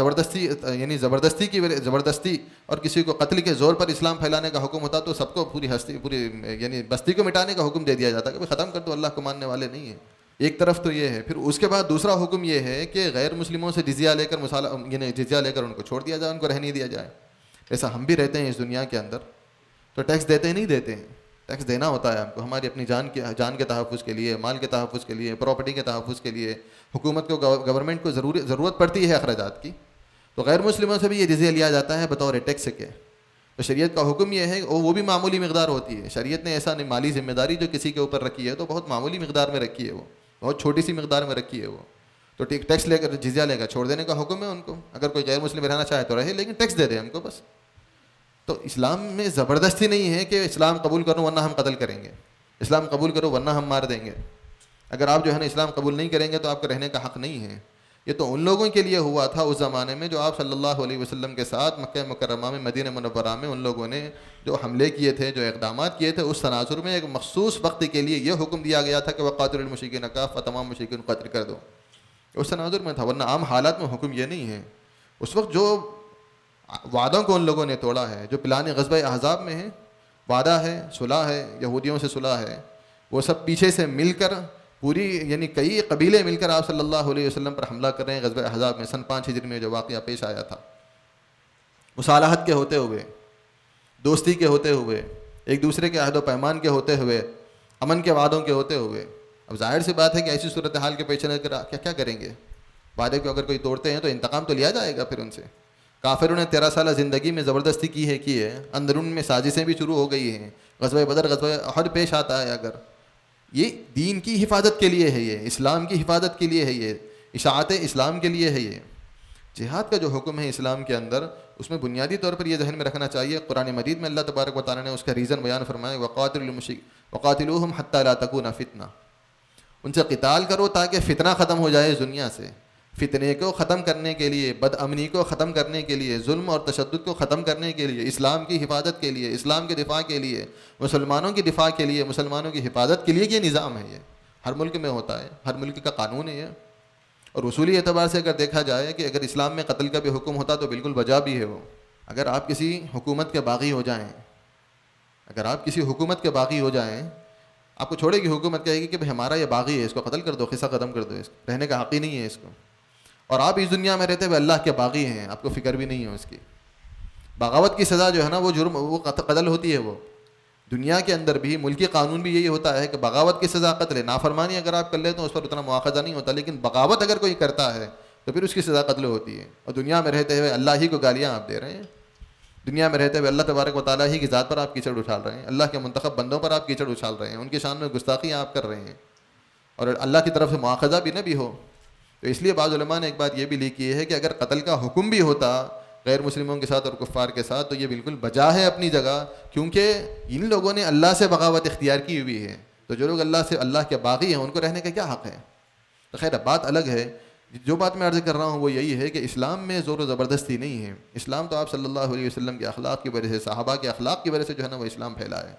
زبردستی اور کسی کو قتل کے زور پر اسلام پھیلانے کا حکم ہوتا تو سب کو پوری یعنی بستی کو مٹانے کا حکم دے دیا جاتا کہ ختم کر دو, اللہ کو ماننے والے نہیں ہیں. ایک طرف تو یہ ہے. پھر اس کے بعد دوسرا حکم یہ ہے کہ غیر مسلموں سے جزیہ لے کر ان کو چھوڑ دیا جائے, ان کو رہنے دیا جائے. ایسا ہم بھی رہتے ہیں اس دنیا کے اندر, تو ٹیکس دیتے ہیں نہیں دیتے ہیں, ٹیکس دینا ہوتا ہے ہم کو, ہماری اپنی جان کے تحفظ کے لیے, مال کے تحفظ کے لیے, پراپرٹی کے تحفظ کے لیے. حکومت کو, گورنمنٹ کو ضرورت پڑتی ہے اخراجات کی, تو غیر مسلموں سے بھی یہ جزیہ لیا جاتا ہے بطور ٹیکس کے. تو شریعت کا حکم یہ ہے, وہ بھی معمولی مقدار ہوتی ہے. شریعت نے ایسا نہیں, مالی ذمہ داری جو کسی کے اوپر رکھی ہے تو بہت معمولی مقدار میں رکھی ہے, وہ بہت چھوٹی سی مقدار میں رکھی ہے وہ. تو ٹیکس لے کر, جزیہ لے کر چھوڑ دینے کا حکم ہے ان کو. اگر کوئی غیر مسلم رہنا چاہے تو رہے, لیکن ٹیکس دے دے ہم کو بس. تو اسلام میں زبردستی نہیں ہے کہ اسلام قبول کرو ورنہ ہم قتل کریں گے, اسلام قبول کرو ورنہ ہم مار دیں گے. اگر آپ جو ہے نا اسلام قبول نہیں کریں گے تو آپ کا رہنے کا حق نہیں ہے. یہ تو ان لوگوں کے لیے ہوا تھا اس زمانے میں جو آپ صلی اللہ علیہ وسلم کے ساتھ مکہ مکرمہ میں, مدینہ منورہ میں ان لوگوں نے جو حملے کیے تھے, جو اقدامات کیے تھے, اس تناظر میں ایک مخصوص وقت کے لیے یہ حکم دیا گیا تھا کہ وقاتل المشرکین کافہ, تمام مشرکین قتل کر دو. اس تناظر میں تھا, ورنہ عام حالات میں حکم یہ نہیں ہے. اس وقت جو وعدوں کو ان لوگوں نے توڑا ہے, جو پلان غزوہ احزاب میں ہے, وعدہ ہے, صلح ہے, یہودیوں سے صلح ہے, وہ سب پیچھے سے مل کر پوری یعنی کئی قبیلے مل کر آپ صلی اللہ علیہ وسلم پر حملہ کر رہے ہیں غزوہ احزاب میں. سن 5 ہجری میں جو واقعہ پیش آیا تھا, مصالحت کے ہوتے ہوئے, دوستی کے ہوتے ہوئے, ایک دوسرے کے عہد و پیمان کے ہوتے ہوئے, امن کے وعدوں کے ہوتے ہوئے. اب ظاہر سی بات ہے کہ ایسی صورتحال کے پیش نظر کیا کریں گے. وعدے کو اگر کوئی توڑتے ہیں تو انتقام تو لیا جائے گا پھر ان سے. کافروں نے 13 سالہ زندگی میں زبردستی کی ہے, اندرون میں سازشیں بھی شروع ہو گئی ہیں. غزوہ بدر, غزوہ احد پیش آتا ہے. اگر یہ دین کی حفاظت کے لیے ہے, یہ اسلام کی حفاظت کے لیے ہے, یہ اشاعت اسلام کے لیے ہے. یہ جہاد کا جو حکم ہے اسلام کے اندر, اس میں بنیادی طور پر یہ ذہن میں رکھنا چاہیے. قرآن مجید میں اللہ تبارک و تعالیٰ نے اس کا ریزن بیان فرمایا, وقاتلوہم حتی لا تکون فتنہ, ان سے قتال کرو تاکہ فتنہ ختم ہو جائے دنیا سے. فتنے کو ختم کرنے کے لیے, بد امنی کو ختم کرنے کے لیے, ظلم اور تشدد کو ختم کرنے کے لیے, اسلام کی حفاظت کے لیے, اسلام کے دفاع کے لیے, مسلمانوں کی دفاع کے لیے, مسلمانوں کی حفاظت کے لیے یہ نظام ہے. یہ ہر ملک میں ہوتا ہے, ہر ملک کا قانون ہے یہ. اور اصولی اعتبار سے اگر دیکھا جائے کہ اگر اسلام میں قتل کا بھی حکم ہوتا تو بالکل بجا بھی ہے وہ. اگر آپ کسی حکومت کے باغی ہو جائیں, اگر آپ کسی حکومت کے باغی ہو جائیں, آپ کو چھوڑے گی حکومت, کہے گی کہ بھائی ہمارا یہ باغی ہے, اس کو قتل کر دو, قصہ ختم کر دو, اس کو رہنے کا حق ہی نہیں ہے اس کو. اور آپ اس دنیا میں رہتے ہوئے اللہ کے باغی ہیں, آپ کو فکر بھی نہیں ہے اس کی. بغاوت کی سزا جو ہے نا وہ جرم, وہ قتل ہوتی ہے. وہ دنیا کے اندر بھی ملکی قانون بھی یہی ہوتا ہے کہ بغاوت کی سزا قتل ہے. نافرمانی اگر آپ کر لیں تو اس پر اتنا مواخذہ نہیں ہوتا, لیکن بغاوت اگر کوئی کرتا ہے تو پھر اس کی سزا قتل ہوتی ہے. اور دنیا میں رہتے ہوئے اللہ ہی کو گالیاں آپ دے رہے ہیں, دنیا میں رہتے ہوئے اللہ تبارک و تعالیٰ ہی کی ذات پر آپ کیچڑ اچھال رہے ہیں, اللہ کے منتخب بندوں پر آپ کیچڑ اچھال رہے ہیں, ان کی شان میں گستاخیاں آپ کر رہے ہیں, اور اللہ کی طرف سے مواخذہ بھی نہ بھی ہو. تو اس لیے بعض علماء نے ایک بات یہ بھی لکھی ہے کہ اگر قتل کا حکم بھی ہوتا غیر مسلموں کے ساتھ اور کفار کے ساتھ تو یہ بالکل بجا ہے اپنی جگہ, کیونکہ ان لوگوں نے اللہ سے بغاوت اختیار کی ہوئی ہے. تو جو لوگ اللہ کے باغی ہیں ان کو رہنے کا کیا حق ہے؟ تو خیر بات الگ ہے. جو بات میں عرض کر رہا ہوں وہ یہی ہے کہ اسلام میں زور و زبردستی نہیں ہے. اسلام تو آپ صلی اللہ علیہ وسلم کے اخلاق کی وجہ سے، صحابہ کے اخلاق کی وجہ سے جو ہے نا وہ اسلام پھیلا ہے،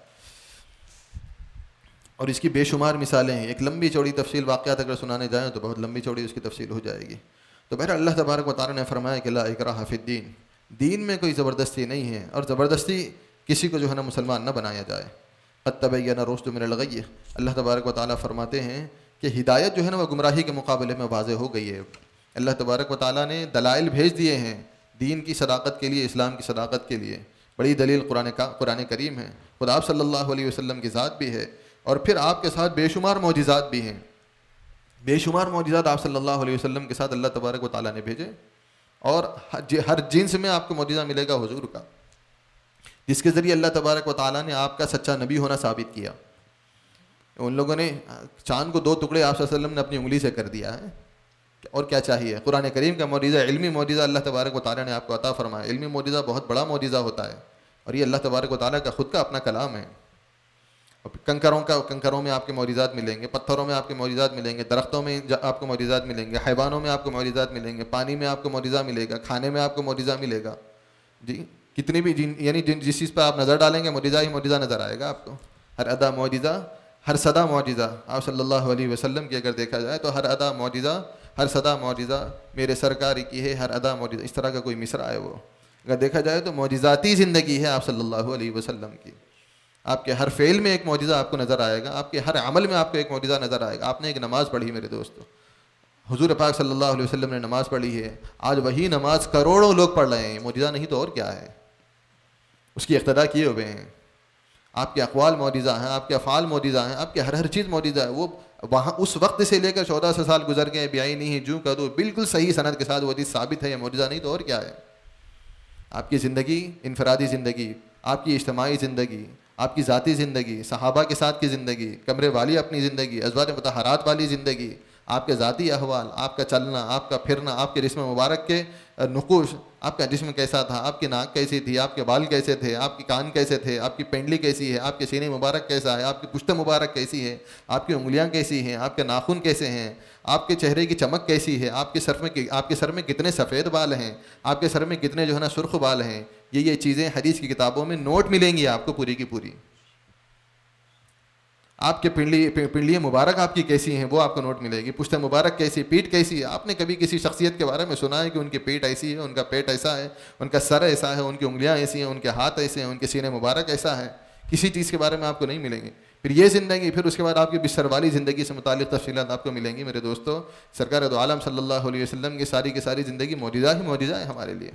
اور اس کی بے شمار مثالیں ہیں. ایک لمبی چوڑی تفصیل واقعات اگر سنانے جائیں تو بہت لمبی چوڑی اس کی تفصیل ہو جائے گی. تو بہرحال اللہ تبارک و تعالیٰ نے فرمایا کہ لا اکراہ فی الدین، دین میں کوئی زبردستی نہیں ہے، اور زبردستی کسی کو جو ہے نا مسلمان نہ بنایا جائے. قد تبین الرشد من الغی، اللہ تبارک و تعالیٰ فرماتے ہیں کہ ہدایت جو ہے نا وہ گمراہی کے مقابلے میں واضح ہو گئی ہے. اللہ تبارک و تعالیٰ نے دلائل بھیج دیے ہیں دین کی صداقت کے لیے، اسلام کی صداقت کے لیے. بڑی دلیل قرآن کریم ہے، خود آپ صلی اللہ علیہ وسلم کی ذات بھی ہے، اور پھر آپ کے ساتھ بے شمار معجزات بھی ہیں. بے شمار معجزات آپ صلی اللہ علیہ وسلم کے ساتھ اللہ تبارک و تعالیٰ نے بھیجے، اور ہر جنس میں آپ کو معجزہ ملے گا حضور کا، جس کے ذریعے اللہ تبارک و تعالیٰ نے آپ کا سچا نبی ہونا ثابت کیا. ان لوگوں نے چاند کو 2 ٹکڑے آپ صلی اللہ علیہ وسلم نے اپنی انگلی سے کر دیا ہے، اور کیا چاہیے. قرآن کریم کا معجزہ، علمی معجزہ اللہ تبارک و تعالیٰ نے آپ کو عطا فرمایا. علمی معجزہ بہت بڑا معجزہ ہوتا ہے، اور یہ اللہ تبارک و تعالیٰ کا خود کا اپنا کلام ہے. کنکروں میں آپ کے معجزات ملیں گے، پتھروں میں آپ کے معجزات ملیں گے، درختوں میں آپ کو معجزات ملیں گے، حیوانوں میں آپ کو معجزات ملیں گے، پانی میں آپ کو معجزہ ملے گا، کھانے میں آپ کو معجزہ ملے گا. جی کتنی بھی یعنی جس چیز پہ آپ نظر ڈالیں گے معجزہ ہی معجزہ نظر آئے گا آپ کو. ہر ادا معجزہ، ہر صدا معجزہ. آپ صلی اللہ علیہ وسلم کی اگر دیکھا جائے تو ہر ادا معجزہ، ہر صدا معجزہ میرے سرکار کی ہے، ہر ادا معجزہ. اس طرح کا کوئی مصرع ہے وہ. اگر دیکھا جائے تو معجزاتی زندگی ہے آپ صلی اللہ علیہ وسلم کی. آپ کے ہر فعل میں ایک معجزہ آپ کو نظر آئے گا، آپ کے ہر عمل میں آپ کو ایک معجزہ نظر آئے گا. آپ نے ایک نماز پڑھی میرے دوستو، حضور پاک صلی اللہ علیہ وسلم نے نماز پڑھی ہے، آج وہی نماز کروڑوں لوگ پڑھ رہے ہیں. معجزہ نہیں تو اور کیا ہے؟ اس کی اقتدا کیے ہوئے ہیں. آپ کے اقوال معجزہ ہیں، آپ کے افعال معجزہ ہیں، آپ کے ہر چیز معجزہ ہے. وہ وہاں اس وقت سے لے کر 1400 سال گزر گئے، بیائی نہیں جو کر دو، بالکل صحیح سند کے ساتھ وہ چیز ثابت ہے. یہ معجزہ نہیں تو اور کیا ہے؟ آپ کی زندگی، انفرادی زندگی، آپ کی اجتماعی زندگی، آپ کی ذاتی زندگی، صحابہ کے ساتھ کی زندگی، کمرے والی اپنی زندگی، ازواج مطہرات والی زندگی، آپ کے ذاتی احوال، آپ کا چلنا، آپ کا پھرنا، آپ کے جسم مبارک کے نقوش، آپ کا جسم کیسا تھا، آپ کی ناک کیسی تھی، آپ کے بال کیسے تھے، آپ کی کان کیسے تھے، آپ کی پینڈلی کیسی ہے، آپ کے سینے مبارک کیسا ہے، آپ کی پشت مبارک کیسی ہے، آپ کی انگلیاں کیسی ہیں، آپ کے ناخن کیسے ہیں، آپ کے چہرے کی چمک کیسی ہے، آپ کے سر میں کتنے سفید بال ہیں، آپ کے سر میں کتنے جو ہے نا سرخ بال ہیں. یہ چیزیں حدیث کی کتابوں میں نوٹ ملیں گی آپ کو پوری کی پوری. آپ کے پنڈلی مبارک آپ کی کیسی ہیں وہ آپ کو نوٹ ملے گی. پشت مبارک کیسی، پیٹ کیسی ہے. آپ نے کبھی کسی شخصیت کے بارے میں سنا ہے کہ ان کی پیٹ ایسی ہے، ان کا پیٹ ایسا ہے، ان کا سر ایسا ہے، ان کی انگلیاں ایسی ہیں، ان کے ہاتھ ایسے ہیں، ان کے سینے مبارک ایسا ہے؟ کسی چیز کے بارے میں آپ کو نہیں ملیں گے. پھر یہ زندگی، پھر اس کے بعد آپ کی بستر والی زندگی سے متعلق تفصیلات آپ کو ملیں گی میرے دوستو. سرکار دو عالم صلی اللہ علیہ وسلم کی ساری زندگی معجزہ ہی معجزہ ہے ہمارے لیے،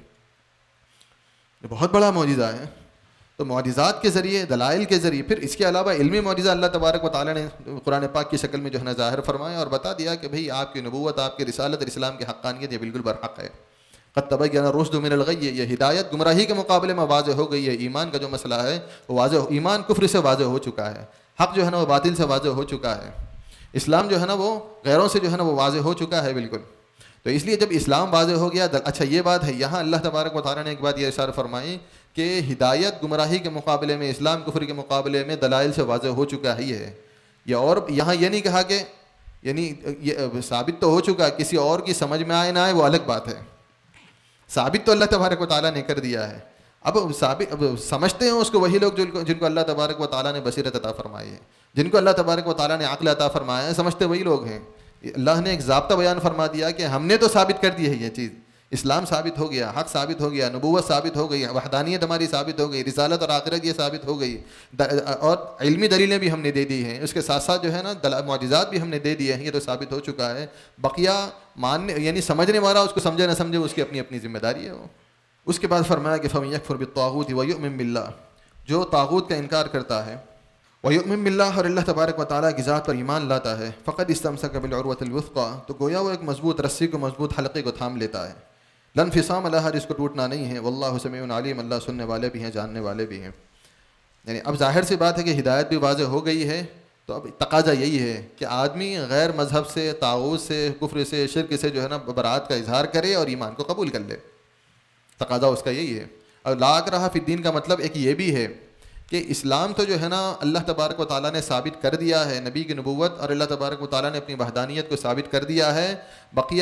بہت بڑا معجزہ ہے. تو معجزات کے ذریعے، دلائل کے ذریعے، پھر اس کے علاوہ علمی معجزہ اللہ تبارک و تعالیٰ نے قرآن پاک کی شکل میں جو ہے نا ظاہر فرمایا اور بتا دیا کہ بھئی آپ کی نبوت، آپ کی رسالت اور اسلام کی حقانیت یہ بالکل برحق ہے. قد تبین الرشد من الغی، یہ ہدایت گمراہی کے مقابلے میں واضح ہو گئی ہے. ایمان کا جو مسئلہ ہے وہ واضح، ایمان کفر سے واضح ہو چکا ہے، حق جو ہے نا وہ باطل سے واضح ہو چکا ہے، اسلام جو ہے نا وہ غیروں سے جو ہے نا وہ واضح ہو چکا ہے بالکل. تو اس لیے جب اسلام واضح ہو گیا، اچھا یہ بات ہے، یہاں اللہ تبارک و تعالیٰ نے ایک بات یہ ارشاد فرمائی کہ ہدایت گمراہی کے مقابلے میں، اسلام کفر کے مقابلے میں دلائل سے واضح ہو چکا ہی ہے. یہ اور یہاں یہ نہیں کہا کہ یعنی یہ ثابت تو ہو چکا، کسی اور کی سمجھ میں آئے نہ آئے وہ الگ بات ہے. ثابت تو اللہ تبارک و تعالیٰ نے کر دیا ہے. اب سمجھتے ہیں اس کو وہی لوگ جن کو اللہ تبارک و تعالیٰ نے بصیرت عطا فرمائی ہے، جن کو اللہ تبارک و تعالیٰ نے عقل عطا فرمایا ہے، سمجھتے وہی لوگ ہیں. اللہ نے ایک ضابطہ بیان فرما دیا کہ ہم نے تو ثابت کر دی ہے یہ چیز. اسلام ثابت ہو گیا، حق ثابت ہو گیا، نبوت ثابت ہو گئی، وحدانیت ہماری ثابت ہو گئی، رسالت اور آخرت یہ ثابت ہو گئی، اور علمی دلیلیں بھی ہم نے دے دی ہیں. اس کے ساتھ ساتھ جو ہے نا معجزات بھی ہم نے دے دیے ہیں، یہ تو ثابت ہو چکا ہے. بقیہ ماننے یعنی سمجھنے والا اس کو سمجھے نہ سمجھے اس کی اپنی اپنی ذمہ داری ہے وہ. اس کے بعد فرمایا کہ فَمَن يَكْفُرْ بِالطَّاغُوتِ وَيُؤْمِن بِاللَّهِ، جو طاغوت کا انکار کرتا ہے، وَيُؤْمِن بِاللَّهِ، اور اللہ تبارک و تعالیٰ کی ذات پر ایمان لاتا ہے، فَقَدْ اسْتَمْسَكَ بِالْعُرْوَةِ الْوُثْقَىٰ، تو گویا وہ ایک مضبوط رسی کو، مضبوط حلقے کو تھام لیتا ہے. لَا انفصام لَهَا، جس کو ٹوٹنا نہیں ہے. وَاللَّهُ سَمِيعٌ عَلِيمٌ، اللہ سننے والے بھی ہیں، جاننے والے بھی ہیں. یعنی اب ظاہر سی بات ہے کہ ہدایت بھی واضح ہو گئی ہے، تو اب تقاضا یہی ہے کہ آدمی غیر مذہب سے، طاغوت سے، کفر سے، شرک سے جو ہے نا برات کا اظہار کرے اور ایمان کو قبول کر لے. تقاضا اس کا یہی ہے. اور لا اکراہ فی الدین کا مطلب ایک یہ بھی ہے کہ اسلام تو جو ہے نا اللہ تبارک و تعالیٰ نے ثابت کر دیا ہے، نبی کی نبوت اور اللہ تبارک و تعالیٰ نے اپنی وحدانیت کو ثابت کر دیا ہے. بقیہ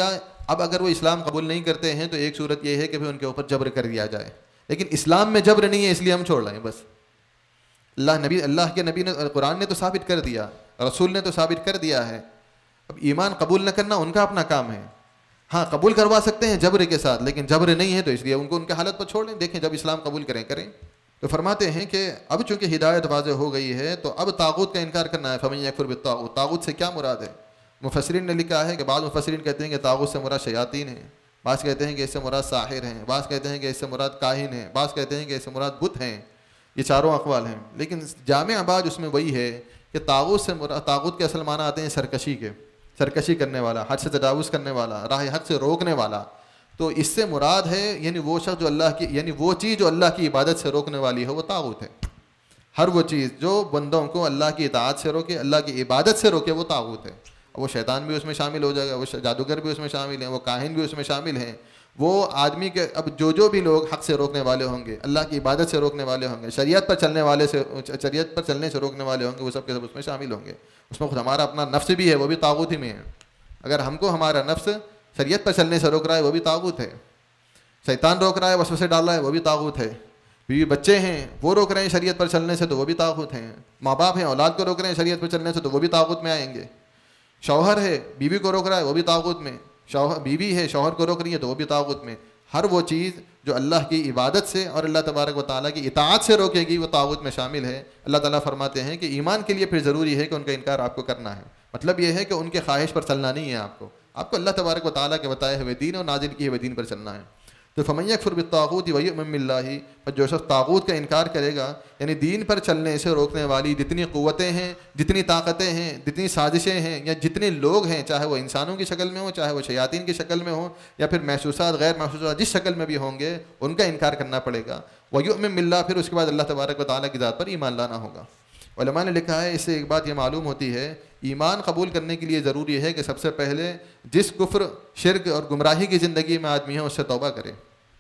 اب اگر وہ اسلام قبول نہیں کرتے ہیں تو ایک صورت یہ ہے کہ پھر ان کے اوپر جبر کر دیا جائے، لیکن اسلام میں جبر نہیں ہے اس لیے ہم چھوڑ رہے ہیں بس۔ اللہ کے نبی نے، قرآن نے تو ثابت کر دیا، رسول نے تو ثابت کر دیا ہے۔ اب ایمان قبول نہ کرنا ان کا اپنا کام ہے، ہاں قبول کروا سکتے ہیں جبر کے ساتھ، لیکن جبر نہیں ہے تو اس لیے ان کو ان کے حالت پر چھوڑ دیں، دیکھیں جب اسلام قبول کریں۔ تو فرماتے ہیں کہ اب چونکہ ہدایت واضح ہو گئی ہے تو اب طاغوت کا انکار کرنا ہے۔ فمن یکفر بالطاغوت، طاغوت سے کیا مراد ہے؟ مفسرین نے لکھا ہے کہ بعض مفسرین کہتے ہیں کہ طاغوت سے مراد شیاطین ہیں، بعض کہتے ہیں کہ اس سے مراد ساحر ہیں، بعض کہتے ہیں کہ اس سے مراد کاہن ہیں، بعض کہتے ہیں کہ اس سے مراد بت ہیں۔ یہ چاروں اقوال ہیں، لیکن جامع بعض اس میں وہی ہے کہ طاغوت سے مراد، طاغوت کے اصل معنی آتے ہیں سرکشی کے، سرکشی کرنے والا، حد سے تجاوز کرنے والا، راہ حق سے روکنے والا۔ تو اس سے مراد ہے یعنی وہ شخص جو اللہ کی، یعنی وہ چیز جو اللہ کی عبادت سے روکنے والی ہے وہ طاغوت ہے۔ ہر وہ چیز جو بندوں کو اللہ کی اطاعت سے روکے، اللہ کی عبادت سے روکے، وہ طاغوت ہے۔ وہ شیطان بھی اس میں شامل ہو جائے گا، وہ جادوگر بھی اس میں شامل ہیں، وہ کاہن بھی اس میں شامل ہیں، وہ آدمی کے، اب جو بھی لوگ حق سے روکنے والے ہوں گے، اللہ کی عبادت سے روکنے والے ہوں گے، شریعت پر چلنے سے روکنے والے ہوں گے، وہ سب کے سب اس میں شامل ہوں گے۔ اس میں خود ہمارا اپنا نفس بھی ہے، وہ بھی طاغوت ہی میں ہے۔ اگر ہم کو ہمارا نفس شریعت پر چلنے سے روک رہا ہے وہ بھی طاغوت ہے، شیطان روک رہا ہے، وسوسے ڈال رہا ہے وہ بھی طاغوت ہے، بیوی بچے ہیں وہ روک رہے ہیں شریعت پر چلنے سے تو وہ بھی طاغوت ہیں، ماں باپ ہیں اولاد کو روک رہے ہیں شریعت پر چلنے سے تو وہ بھی طاغوت میں آئیں گے، شوہر ہے بیوی کو روک رہا ہے وہ بھی طاغوت میں، بیوی ہے شوہر کو روک رہی ہے تو وہ بھی طاغوت میں۔ ہر وہ چیز جو اللہ کی عبادت سے اور اللہ تبارک و تعالیٰ کی اطاعت سے روکے گی وہ طاغوت میں شامل ہے۔ اللہ تعالیٰ فرماتے ہیں کہ ایمان کے لیے پھر ضروری ہے کہ ان کا انکار آپ کو کرنا ہے، مطلب یہ ہے کہ ان کے خواہش پر چلنا نہیں ہے، آپ کو اللہ تبارک و تعالیٰ کے بتائے ہوئے دین اور نازل کیے ہوئے دین پر چلنا ہے۔ تو فمن یکفر بالطاغوت ویؤمن باللہ، پر جو شخص طاغوت کا انکار کرے گا، یعنی دین پر چلنے سے روکنے والی جتنی قوتیں ہیں، جتنی طاقتیں ہیں، جتنی سازشیں ہیں، یا جتنے لوگ ہیں، چاہے وہ انسانوں کی شکل میں ہوں، چاہے وہ شیاطین کی شکل میں ہوں، یا پھر محسوسات غیر محسوسات جس شکل میں بھی ہوں گے، ان کا انکار کرنا پڑے گا۔ ویؤمن باللہ، پھر اس کے بعد اللہ تبارک و تعالیٰ کی ذات پر ایمان لانا ہوگا۔ علماء نے لکھا ہے اس سے ایک بات یہ معلوم ہوتی ہے، ایمان قبول کرنے کے لیے ضروری ہے کہ سب سے پہلے جس کفر، شرک اور گمراہی کی زندگی میں آدمی ہے اس سے توبہ کرے۔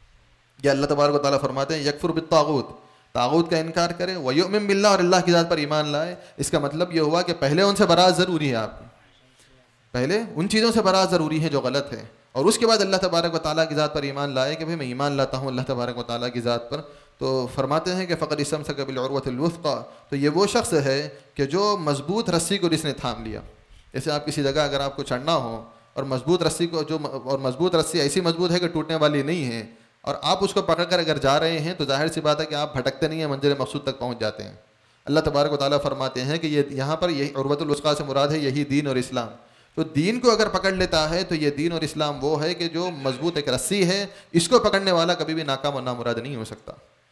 یہ اللہ تبارک و تعالیٰ فرماتے ہیں یکفر بالطاغوت، طاغوت کا انکار کرے، ویؤمن باللہ، اور اللہ کی ذات پر ایمان لائے۔ اس کا مطلب یہ ہوا کہ پہلے ان سے برات ضروری ہے، آپ پہلے ان چیزوں سے برات ضروری ہے جو غلط ہے، اور اس کے بعد اللہ تبارک و تعالیٰ کی ذات پر ایمان لائے کہ بھئی میں ایمان لاتا ہوں اللہ تبارک و تعالیٰ کی ذات پر۔ تو فرماتے ہیں کہ فقد استمسک بالعروۃ الوثقی، تو یہ وہ شخص ہے کہ جو مضبوط رسی کو جس نے تھام لیا۔ جیسے آپ کسی جگہ اگر آپ کو چڑھنا ہو اور مضبوط رسی کو اور مضبوط رسی ایسی مضبوط ہے کہ ٹوٹنے والی نہیں ہے، اور آپ اس کو پکڑ کر اگر جا رہے ہیں تو ظاہر سی بات ہے کہ آپ بھٹکتے نہیں ہیں، منزل مقصود تک پہنچ جاتے ہیں۔ اللہ تبارک و تعالیٰ فرماتے ہیں کہ یہ یہاں پر یہی عروۃ الوثقی سے مراد ہے یہی دین اور اسلام۔ تو دین کو اگر پکڑ لیتا ہے تو یہ دین اور اسلام وہ ہے کہ جو مضبوط ایک رسی ہے، اس کو پکڑنے والا کبھی بھی ناکام اور نامراد نہیں ہو سکتا۔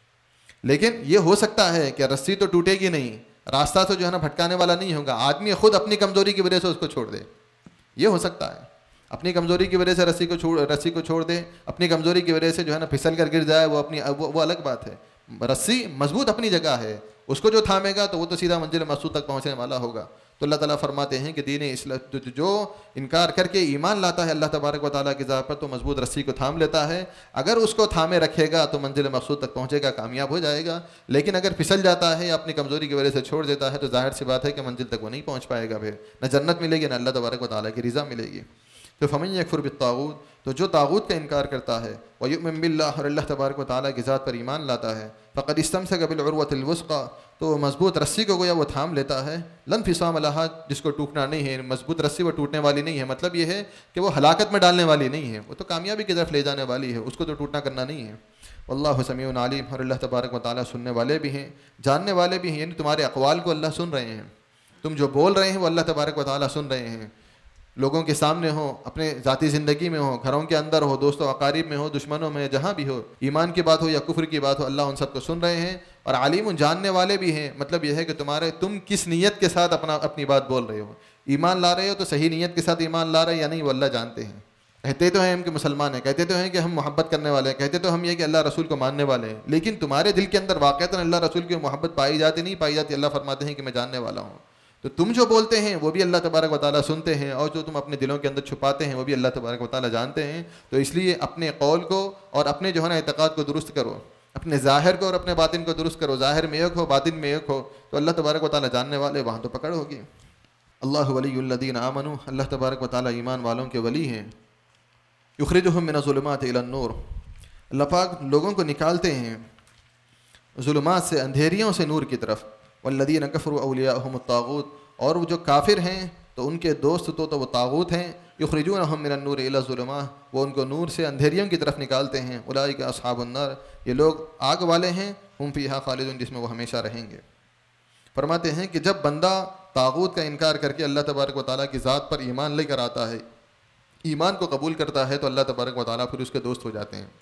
لیکن یہ ہو سکتا ہے کہ رسی تو ٹوٹے گی نہیں، راستہ تو جو ہے نا بھٹکانے والا نہیں ہوگا، آدمی خود اپنی کمزوری کی وجہ سے اس کو چھوڑ دے، یہ ہو سکتا ہے، اپنی کمزوری کی وجہ سے رسی کو چھوڑ دے، اپنی کمزوری کی وجہ سے جو ہے نا پھسل کر گر جائے، وہ الگ بات ہے۔ رسی مضبوط اپنی جگہ ہے، اس کو جو تھامے گا تو وہ تو سیدھا منزل مقصود تک پہنچنے والا ہوگا۔ تو اللہ تعالیٰ فرماتے ہیں کہ دین اسلام جو انکار کر کے ایمان لاتا ہے اللہ تبارک و تعالیٰ کی ذات پر تو مضبوط رسی کو تھام لیتا ہے، اگر اس کو تھامے رکھے گا تو منزل مقصود تک پہنچے گا، کامیاب ہو جائے گا۔ لیکن اگر پھسل جاتا ہے یا اپنی کمزوری کی وجہ سے چھوڑ دیتا ہے تو ظاہر سی بات ہے کہ منزل تک وہ نہیں پہنچ پائے گا، پھر نہ جنت ملے گی نہ اللہ تبارک و تعالیٰ کی رضا ملے گی۔ تو فمن یکفر بالطاغوت، تو جو طاغوت کا انکار کرتا ہے، ویؤمن باللہ، اور اللہ تبارک و تعالیٰ کی ذات پر ایمان لاتا ہے، فقد استمسک بالعروۃ الوثقی، تو مضبوط رسی کو گویا وہ تھام لیتا ہے، لا انفصام لہا، جس کو ٹوٹنا نہیں ہے، مضبوط رسی وہ ٹوٹنے والی نہیں ہے، مطلب یہ ہے کہ وہ ہلاکت میں ڈالنے والی نہیں ہے، وہ تو کامیابی کی طرف لے جانے والی ہے، اس کو تو ٹوٹنا کرنا نہیں ہے۔ واللہ سمیع علیم، اور اللہ تبارک و تعالیٰ سننے والے بھی ہیں، جاننے والے بھی ہیں، یعنی تمہارے اقوال کو اللہ سن رہے ہیں، تم جو بول رہے ہیں وہ اللہ تبارک و تعالیٰ سن رہے ہیں، لوگوں کے سامنے ہو، اپنے ذاتی زندگی میں ہو، گھروں کے اندر ہو، دوستوں اقارب میں ہو، دشمنوں میں، جہاں بھی ہو، ایمان کی بات ہو یا کفر کی بات ہو، اللہ ان سب کو سن رہے ہیں، اور علیم جاننے والے بھی ہیں، مطلب یہ ہے کہ تم کس نیت کے ساتھ اپنی بات بول رہے ہو، ایمان لا رہے ہو تو صحیح نیت کے ساتھ ایمان لا رہے ہیں یا نہیں وہ اللہ جانتے ہیں۔ کہتے تو ہیں ہم کہ مسلمان ہیں، کہتے تو ہیں کہ ہم محبت کرنے والے ہیں، کہتے تو ہم یہ کہ اللہ رسول کو ماننے والے ہیں، لیکن تمہارے دل کے اندر واقعتاً اللہ رسول کی محبت پائی جاتی نہیں پائی جاتی، اللہ فرماتے ہیں کہ میں جاننے والا ہوں۔ تو تم جو بولتے ہیں وہ بھی اللہ تبارک و تعالیٰ سنتے ہیں، اور جو تم اپنے دلوں کے اندر چھپاتے ہیں وہ بھی اللہ تبارک و تعالیٰ جانتے ہیں۔ تو اس لیے اپنے قول کو اور اپنے جو ہے نا اعتقاد کو درست کرو، اپنے ظاہر کو اور اپنے باطن کو درست کرو، ظاہر میں ایک ہو باطن میں ایک ہو، تو اللہ تبارک و تعالیٰ جاننے والے، وہاں تو پکڑ ہوگی۔ اللہ ولی الذین آمنوا، اللہ تبارک و تعالیٰ ایمان والوں کے ولی ہیں، یخرجہم من الظلمات الی النور، اللہ پاک لوگوں کو نکالتے ہیں ظلمات سے، اندھیریوں سے نور کی طرف. والذین کفروا اولیاءہم الطاغوت، اور وہ جو کافر ہیں تو ان کے دوست تو وہ طاغوت ہیں. یخرجونہم من النور الی الظلمات، وہ ان کو نور سے اندھیریوں کی طرف نکالتے ہیں. اولئک اصحاب النار، یہ لوگ آگ والے ہیں. ہم فیہا خالدون، جس میں وہ ہمیشہ رہیں گے. فرماتے ہیں کہ جب بندہ طاغوت کا انکار کر کے اللہ تبارک و تعالیٰ کی ذات پر ایمان لے کر آتا ہے، ایمان کو قبول کرتا ہے، تو اللہ تبارک و تعالیٰ پھر اس کے دوست ہو جاتے ہیں،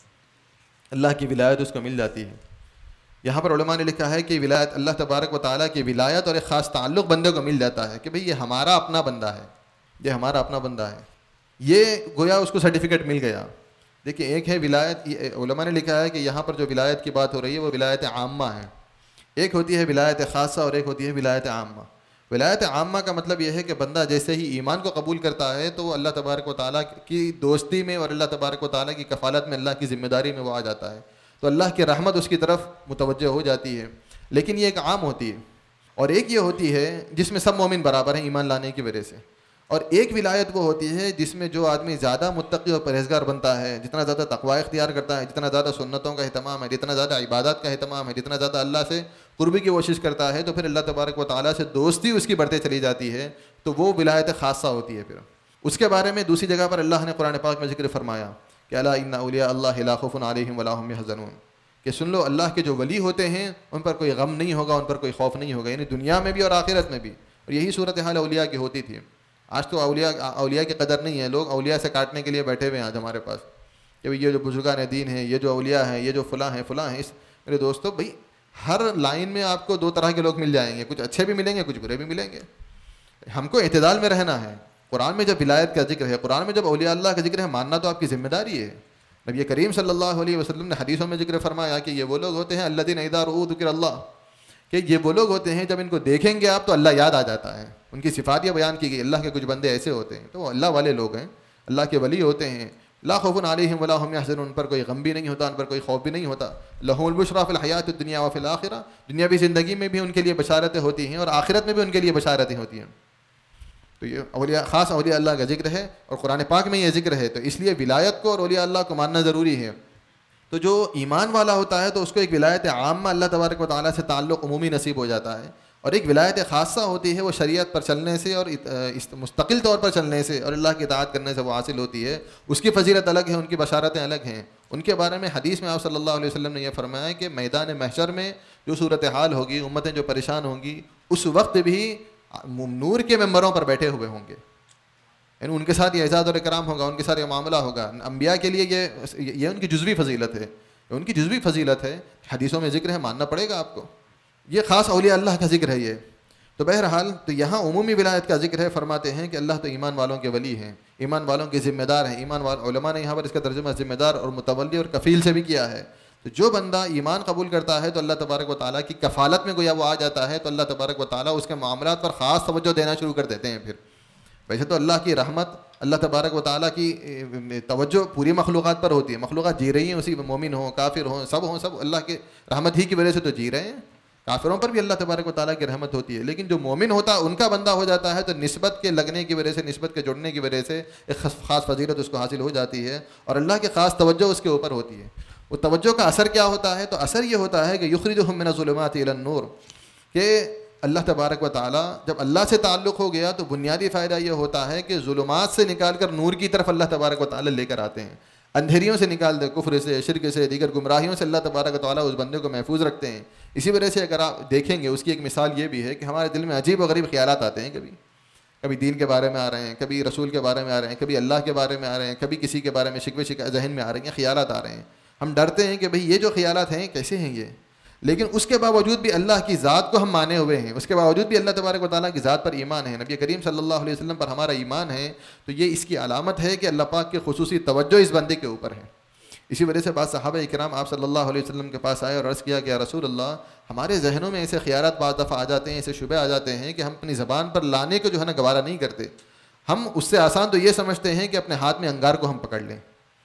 اللہ کی ولایت اس کو مل جاتی ہے. یہاں پر علماء نے لکھا ہے کہ ولایت، اللہ تبارک و تعالیٰ کی ولایت اور ایک خاص تعلق بندے کو مل جاتا ہے کہ بھئی یہ ہمارا اپنا بندہ ہے، یہ ہمارا اپنا بندہ ہے. یہ گویا اس کو سرٹیفکیٹ مل گیا. دیکھیں ایک ہے ولایت، علماء نے لکھا ہے کہ یہاں پر جو ولایت کی بات ہو رہی ہے وہ ولایت عامہ ہے. ایک ہوتی ہے ولایت خاصہ اور ایک ہوتی ہے ولایت عامہ. ولایت عامہ کا مطلب یہ ہے کہ بندہ جیسے ہی ایمان کو قبول کرتا ہے تو وہ اللہ تبارک و تعالیٰ کی دوستی میں اور اللہ تبارک و تعالیٰ کی کفالت میں، اللہ کی ذمہ داری میں وہ آ جاتا ہے، تو اللہ کی رحمت اس کی طرف متوجہ ہو جاتی ہے. لیکن یہ ایک عام ہوتی ہے، اور ایک یہ ہوتی ہے جس میں سب مومن برابر ہیں ایمان لانے کی وجہ سے. اور ایک ولایت وہ ہوتی ہے جس میں جو آدمی زیادہ متقی اور پرہیزگار بنتا ہے، جتنا زیادہ تقوی اختیار کرتا ہے، جتنا زیادہ سنتوں کا اہتمام ہے، جتنا زیادہ عبادات کا اہتمام ہے، جتنا زیادہ اللہ سے قربی کی کوشش کرتا ہے، تو پھر اللہ تبارک و تعالیٰ سے دوستی اس کی بڑھتے چلی جاتی ہے، تو وہ ولایت خاصہ ہوتی ہے. پھر اس کے بارے میں دوسری جگہ پر اللہ نے قرآن پاک میں ذکر فرمایا کہ الا ان اولیاء اللہ لا خوف علیہم ولا هم يحزنون، کہ سن لو اللہ کے جو ولی ہوتے ہیں ان پر کوئی غم نہیں ہوگا، ان پر کوئی خوف نہیں ہوگا، یعنی دنیا میں بھی اور آخرت میں بھی. اور یہی صورتحال اولیاء کی ہوتی تھی. آج تو اولیاء کی قدر نہیں ہے، لوگ اولیاء سے کاٹنے کے لیے بیٹھے ہوئے ہیں آج ہمارے پاس کہ یہ جو بزرگان دین ہیں، یہ جو اولیاء ہیں، یہ جو فلاں ہیں فلاں ہیں. میرے دوستو بھائی ہر لائن میں آپ کو دو طرح کے لوگ مل جائیں گے، کچھ اچھے بھی ملیں گے، کچھ برے بھی ملیں گے. ہم کو اعتدال میں رہنا ہے. قرآن میں جب ولایت کا ذکر ہے، قرآن میں جب اولیاء اللہ کا ذکر ہے، ماننا تو آپ کی ذمہ داری ہے. نبی کریم صلی اللہ علیہ وسلم نے حدیثوں میں ذکر فرمایا کہ یہ وہ لوگ ہوتے ہیں الذین اذا رؤوا ذکر اللہ، کہ یہ وہ لوگ ہوتے ہیں جب ان کو دیکھیں گے آپ تو اللہ یاد آ جاتا ہے. ان کی صفات یہ بیان کی گئی، اللہ کے کچھ بندے ایسے ہوتے ہیں تو وہ اللہ والے لوگ ہیں، اللہ کے ولی ہوتے ہیں. لا خوف علیہم ولا هم يحزنون، ان پر کوئی غم بھی نہیں ہوتا، ان پر کوئی خوف بھی نہیں ہوتا. لهم البشرى فی الحیات الدنیا وفی الآخرہ، دنیاوی زندگی میں بھی ان کے لیے بشارتیں ہوتی ہیں اور آخرت میں بھی ان کے لیے بشارتیں ہوتی ہیں. تو یہ اولیاء، خاص اولیاء اللہ کا ذکر ہے اور قرآن پاک میں یہ ذکر ہے، تو اس لیے ولایت کو اور اولیاء اللہ کو ماننا ضروری ہے. تو جو ایمان والا ہوتا ہے تو اس کو ایک ولایت عامہ اللہ تبارک و تعالیٰ سے تعلق عمومی نصیب ہو جاتا ہے، اور ایک ولایت خاصہ ہوتی ہے وہ شریعت پر چلنے سے اور مستقل طور پر چلنے سے اور اللہ کی اطاعت کرنے سے وہ حاصل ہوتی ہے. اس کی فضیلت الگ ہے، ان کی بشارتیں الگ ہیں. ان کے بارے میں حدیث میں آپ صلی اللہ علیہ وسلم نے یہ فرمایا کہ میدان محشر میں جو صورتحال ہوگی، امتیں جو پریشان ہوں گی، اس وقت بھی نور کے ممبروں پر بیٹھے ہوئے ہوں گے، یعنی ان کے ساتھ یہ اعزاز اور اکرام ہوگا، ان کے ساتھ یہ معاملہ ہوگا. انبیاء کے لیے یہ ان کی جزوی فضیلت ہے، ان کی جزوی فضیلت ہے، حدیثوں میں ذکر ہے، ماننا پڑے گا آپ کو. یہ خاص اولیاء اللہ کا ذکر ہے یہ. تو بہرحال تو یہاں عمومی ولایت کا ذکر ہے. فرماتے ہیں کہ اللہ تو ایمان والوں کے ولی ہیں، ایمان والوں کے ذمہ دار ہیں. علماء نے یہاں پر اس کا ترجمہ ذمہ دار اور متولی اور کفیل سے بھی کیا ہے. تو جو بندہ ایمان قبول کرتا ہے تو اللہ تبارک و تعالیٰ کی کفالت میں گویا وہ آ جاتا ہے، تو اللہ تبارک و تعالیٰ اس کے معاملات پر خاص توجہ دینا شروع کر دیتے ہیں. پھر ویسے تو اللہ کی رحمت، اللہ تبارک و تعالیٰ کی توجہ پوری مخلوقات پر ہوتی ہے. مخلوقات جی رہی ہیں، اسی مومن ہوں، کافر ہوں، سب اللہ کے رحمت ہی کی وجہ سے تو جی رہے ہیں. کافروں پر بھی اللہ تبارک و تعالیٰ کی رحمت ہوتی ہے، لیکن جو مومن ہوتا ہے ان کا بندہ ہو جاتا ہے تو نسبت کے لگنے کی وجہ سے، نسبت کے جڑنے کی وجہ سے ایک خاص فضیلت اس کو حاصل ہو جاتی ہے اور اللہ کی خاص توجہ اس کے اوپر ہوتی ہے. وہ توجہ کا اثر کیا ہوتا ہے؟ تو اثر یہ ہوتا ہے کہ یخرجہم من الظلمات الی النور، کہ اللہ تبارک و تعالیٰ جب اللہ سے تعلق ہو گیا تو بنیادی فائدہ یہ ہوتا ہے کہ ظلمات سے نکال کر نور کی طرف اللہ تبارک و تعالیٰ لے کر آتے ہیں. اندھیریوں سے نکال دے، کفر سے، شرک سے، دیگر گمراہیوں سے اللہ تبارک و تعالیٰ اس بندے کو محفوظ رکھتے ہیں. اسی وجہ سے اگر آپ دیکھیں گے اس کی ایک مثال یہ بھی ہے کہ ہمارے دل میں عجیب و غریب خیالات آتے ہیں. کبھی دین کے بارے میں آ رہے ہیں، کبھی رسول کے بارے میں آ رہے ہیں، کبھی اللہ کے بارے میں آ رہے ہیں، کبھی کسی کے بارے میں شکوے ذہن میں آ رہے ہیں، خیالات آ رہے ہیں. ہم ڈرتے ہیں کہ بھئی یہ جو خیالات ہیں کیسے ہیں یہ، لیکن اس کے باوجود بھی اللہ کی ذات کو ہم مانے ہوئے ہیں، اس کے باوجود بھی اللہ تبارک و تعالیٰ کی ذات پر ایمان ہے، نبی کریم صلی اللہ علیہ وسلم پر ہمارا ایمان ہے. تو یہ اس کی علامت ہے کہ اللہ پاک کی خصوصی توجہ اس بندے کے اوپر ہے. اسی وجہ سے بعض صحابہ اکرام آپ صلی اللہ علیہ وسلم کے پاس آئے اور عرض کیا کہ یا رسول اللہ، ہمارے ذہنوں میں ایسے خیالات بعض دفعہ آ جاتے ہیں، ایسے شبہ آ جاتے ہیں کہ ہم اپنی زبان پر لانے کو جو ہے نا گوارہ نہیں کرتے. ہم اس سے آسان تو یہ سمجھتے ہیں کہ اپنے ہاتھ میں انگار کو ہم پکڑ لیں.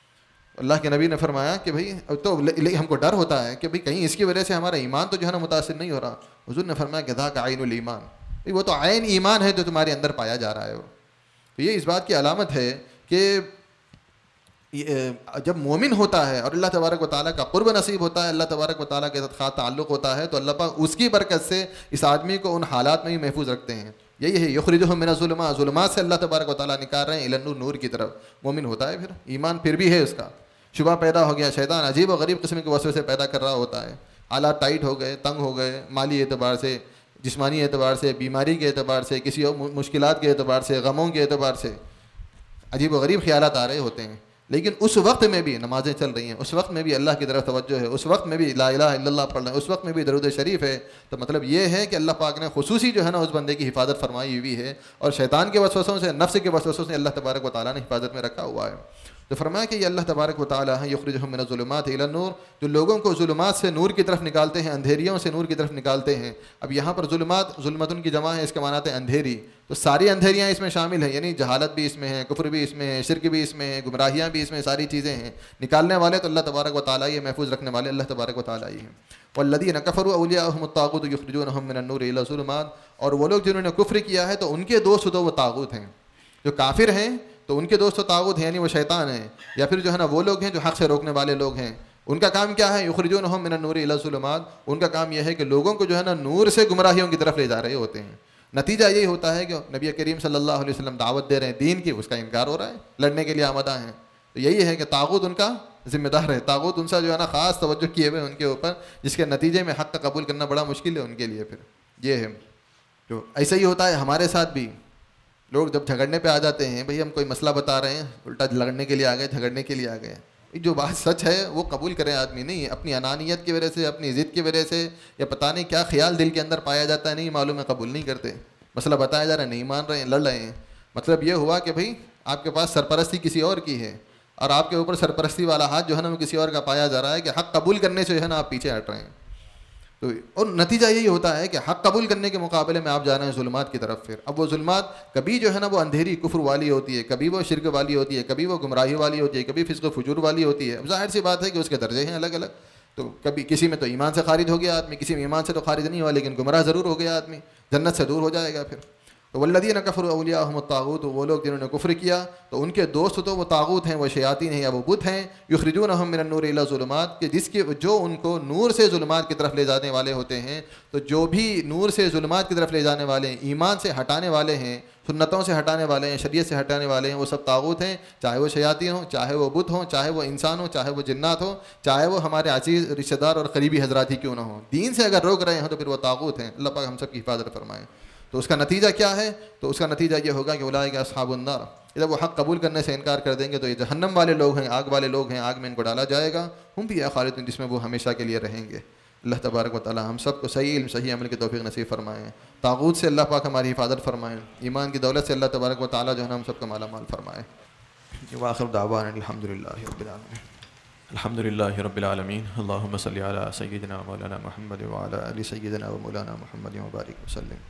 اللہ کے نبی نے فرمایا کہ بھئی تو ہم کو ڈر ہوتا ہے کہ بھئی کہیں اس کی وجہ سے ہمارا ایمان تو جو ہے نا متاثر نہیں ہو رہا. حضور نے فرمایا کہ ذاک عین الایمان، وہ تو عین ایمان ہے جو تمہارے اندر پایا جا رہا ہے. تو یہ اس بات کی علامت ہے کہ جب مومن ہوتا ہے اور اللہ تبارک و تعالیٰ کا قرب نصیب ہوتا ہے، اللہ تبارک و تعالیٰ کے ساتھ خاص تعلق ہوتا ہے، تو اللہ پاک اس کی برکت سے اس آدمی کو ان حالات میں بھی محفوظ رکھتے ہیں. یہی ہے یخرجہم من الظلمات، ظلمات سے اللہ تبارک و تعالیٰ نکال رہے ہیں الی النور، نور کی طرف. مومن ہوتا ہے پھر ایمان پھر بھی ہے اس کا. شبہ پیدا ہو گیا، شیطان عجیب و غریب قسم کے وسوسے پیدا کر رہا ہوتا ہے، حالات ٹائٹ ہو گئے، تنگ ہو گئے، مالی اعتبار سے، جسمانی اعتبار سے، بیماری کے اعتبار سے، کسی اور مشکلات کے اعتبار سے، غموں کے اعتبار سے عجیب و غریب خیالات آ رہے ہوتے ہیں. لیکن اس وقت میں بھی نمازیں چل رہی ہیں، اس وقت میں بھی اللہ کی طرف توجہ ہے، اس وقت میں بھی لا الہ الا اللہ پڑھ رہے ہیں، اس وقت میں بھی درود شریف ہے. تو مطلب یہ ہے کہ اللہ پاک نے خصوصی جو ہے نا اس بندے کی حفاظت فرمائی ہوئی ہے، اور شیطان کے وسوسوں سے، نفس کے وسوسوں سے اللہ تبارک و تعالیٰ نے حفاظت میں رکھا ہوا ہے. تو فرمایا کہ یہ اللہ تبارک و تعالیٰ ہے یخرجہم من الظلمات الی النور، جو لوگوں کو ظلمات سے نور کی طرف نکالتے ہیں، اندھیریوں سے نور کی طرف نکالتے ہیں. اب یہاں پر ظلمات، ظلمتن کی جمع ہے، اس کے معنی ہے اندھیری. تو ساری اندھیریاں اس میں شامل ہیں، یعنی جہالت بھی اس میں ہے، کفر بھی اس میں ہے، شرک بھی اس میں ہے، گمراہیاں بھی اس میں، ساری چیزیں ہیں. نکالنے والے تو اللہ تبارک و تعالیٰ ہی، محفوظ رکھنے والے اللہ تبارک و تعالیٰ ہی ہیں. والذین کفروا اولیاءہم الطاغوت یخرجونہم من النور الی الظلمات، اور وہ لوگ جنہوں نے کفر کیا ہے تو ان کے دوست تو وہ طاغوت ہیں. جو کافر ہیں تو ان کے دوست تو طاغوت ہیں، یعنی وہ شیطان ہیں، یا پھر جو ہے نا وہ لوگ ہیں جو حق سے روکنے والے لوگ ہیں. ان کا کام کیا ہے؟ یخرجونہم من النور الی الظلمات، ان کا کام یہ ہے کہ لوگوں کو جو ہے نا نور سے گمراہیوں کی طرف لے جا رہے ہوتے ہیں. نتیجہ یہی ہوتا ہے کہ نبی کریم صلی اللہ علیہ وسلم دعوت دے رہے ہیں دین کی، اس کا انکار ہو رہا ہے، لڑنے کے لیے آمادہ ہیں. تو یہی ہے کہ طاغوت ان کا ذمہ دار ہے، طاغوت ان سے جو ہے نا خاص توجہ کیے ہوئے ان کے اوپر، جس کے نتیجے میں حق کا قبول کرنا بڑا مشکل ہے ان کے لیے. پھر یہ ہے تو ایسا ہی ہوتا ہے ہمارے ساتھ بھی. لوگ جب جھگڑنے پہ آ جاتے ہیں، بھئی ہم کوئی مسئلہ بتا رہے ہیں، الٹا لڑنے کے لیے آ گئے، جھگڑنے کے لیے آ گئے. جو بات سچ ہے وہ قبول کرے آدمی نہیں، اپنی انانیت کی وجہ سے، اپنی ضد کی وجہ سے، یا پتہ نہیں کیا خیال دل کے اندر پایا جاتا ہے، نہیں معلوم ہے، قبول نہیں کرتے. مسئلہ بتایا جا رہا ہے، نہیں مان رہے ہیں، لڑ رہے ہیں. مطلب یہ ہوا کہ بھئی آپ کے پاس سرپرستی کسی اور کی ہے، اور آپ کے اوپر سرپرستی والا ہاتھ جو ہے نا وہ کسی اور کا پایا جا رہا ہے، کہ حق قبول کرنے سے جو ہے نا آپ پیچھے ہٹ رہے ہیں. تو اور نتیجہ یہی ہوتا ہے کہ حق قبول کرنے کے مقابلے میں آپ جا رہے ہیں ظلمات کی طرف. پھر اب وہ ظلمات کبھی جو ہے نا وہ اندھیری کفر والی ہوتی ہے، کبھی وہ شرک والی ہوتی ہے، کبھی وہ گمراہی والی ہوتی ہے، کبھی فسق و فجور والی ہوتی ہے. اب ظاہر سی بات ہے کہ اس کے درجے ہیں الگ الگ. تو کبھی کسی میں تو ایمان سے خارج ہو گیا آدمی، کسی میں ایمان سے تو خارج نہیں ہوا لیکن گمراہ ضرور ہو گیا آدمی، جنت سے دور ہو جائے گا. پھر تو والذین کفروا اولیاءہم الطاغوت، وہ لوگ جنہوں نے کفر کیا تو ان کے دوست تو وہ طاغوت ہیں، وہ شیاطین ہیں یا وہ بت ہیں. یخرجونہم من النور الی الظلمات، کہ جو ان کو نور سے ظلمات کی طرف لے جانے والے ہوتے ہیں. تو جو بھی نور سے ظلمات کی طرف لے جانے والے ہیں، ایمان سے ہٹانے والے ہیں، سنتوں سے ہٹانے والے ہیں، شریعت سے ہٹانے والے ہیں، وہ سب طاغوت ہیں. چاہے وہ شیاطین ہوں، چاہے وہ بت ہوں، چاہے وہ انسان ہوں، چاہے وہ جنات ہوں، چاہے وہ ہمارے عزیز رشتہ دار اور قریبی حضرات ہی کیوں نہ ہوں. دین سے اگر روک رہے ہیں تو پھر وہ طاغوت ہیں. اللہ پاک ہم سب کی حفاظت فرمائے. تو اس کا نتیجہ کیا ہے؟ تو اس کا نتیجہ یہ ہوگا کہ اولئک اصحاب النار، جب وہ حق قبول کرنے سے انکار کر دیں گے تو یہ جہنم والے لوگ ہیں، آگ والے لوگ ہیں، آگ میں ان کو ڈالا جائے گا. ہم بھی خالدون، جس میں وہ ہمیشہ کے لیے رہیں گے. اللہ تبارک و تعالی ہم سب کو صحیح علم، صحیح عمل کی توفیق نصیب فرمائیں. طاغوت سے اللہ پاک ہماری حفاظت فرمائیں. ایمان کی دولت سے اللہ تبارک و تعالی جو ہے نا ہم سب کو مالا مال فرمائے. وآخر دعوانا الحمدللہ رب العالمین. الحمد للہ رب العالمین. اللہم صلی علی سیدنا مولانا محمد وعلی آل سیدنا و مولانا محمد وبارک وسلم.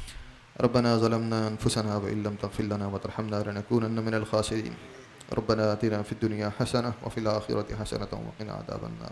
ربنا ظلمنا انفسنا وان لم تغفر لنا وترحمنا لنكونن من الخاسرین. ربنا آتنا فی الدنیا حسنہ وفی الآخرۃ حسنۃ وقنا عذاب النار.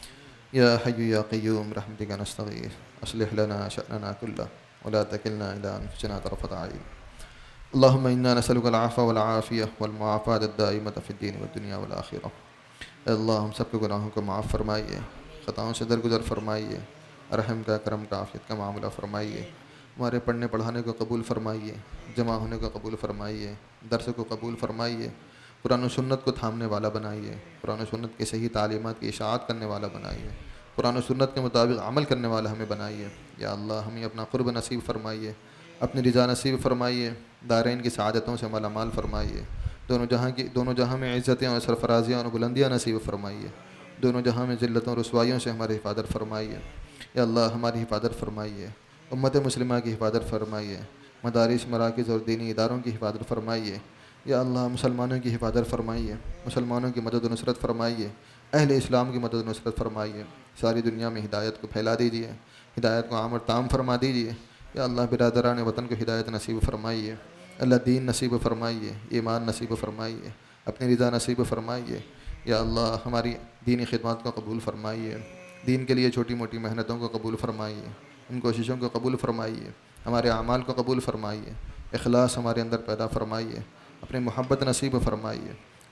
یا حی یا قیوم برحمتک نستغیث اصلح لنا شأننا کلہ ولا تکلنا الی انفسنا طرفۃ عین. اللہم انا نسألک العفو والعافیہ والمعافاۃ الدائمۃ فی الدین والدنیا والآخرہ. اے اللہ ہم سب کے گناہوں کو معاف فرمائیے، خطاؤں سے درگزر فرمائیے، رحم کا، کرم کا، عافیت کا معاملہ فرمائیے. ہمارے پڑھنے پڑھانے کو قبول فرمائیے، جمع ہونے کو قبول فرمائیے، درس کو قبول فرمائیے. قرآن و سنت کو تھامنے والا بنائیے، قرآن و سنت کی صحیح تعلیمات کی اشاعت کرنے والا بنائیے، قرآن و سنت کے مطابق عمل کرنے والا ہمیں بنائیے. یا اللہ ہمیں اپنا قرب نصیب فرمائیے، اپنی رضا نصیب فرمائیے، دارین کی سعادتوں سے مالا مال فرمائیے. دونوں جہاں میں عزتیں اور سرفرازیاں اور بلندیاں نصیب فرمائیے. دونوں جہاں میں ذلتوں اور رسوائیوں سے ہماری حفاظت فرمائیے. یا اللہ ہماری حفاظت فرمائیے، امت مسلمہ کی حفاظت فرمائیے، مدارس، مراکز اور دینی اداروں کی حفاظت فرمائیے. یا اللہ مسلمانوں کی حفاظت فرمائیے، مسلمانوں کی مدد و نصرت فرمائیے، اہل اسلام کی مدد و نصرت فرمائیے. ساری دنیا میں ہدایت کو پھیلا دیجیے، ہدایت کو عام اور تام فرما دیجیے. یا اللہ برادران وطن کو ہدایت نصیب فرمائیے. اللہ دین نصیب فرمائیے، ایمان نصیب فرمائیے، اپنی رضا نصیب فرمائیے. یا اللہ ہماری دینی خدمات کو قبول فرمائیے، دین کے لیے چھوٹی موٹی محنتوں کو قبول فرمائیے، ان کوششوں کو قبول فرمائیے. ہمارے اعمال کو قبول فرمائیے، اخلاص ہمارے اندر پیدا فرمائیے، اپنی محبت نصیب فرمائیے.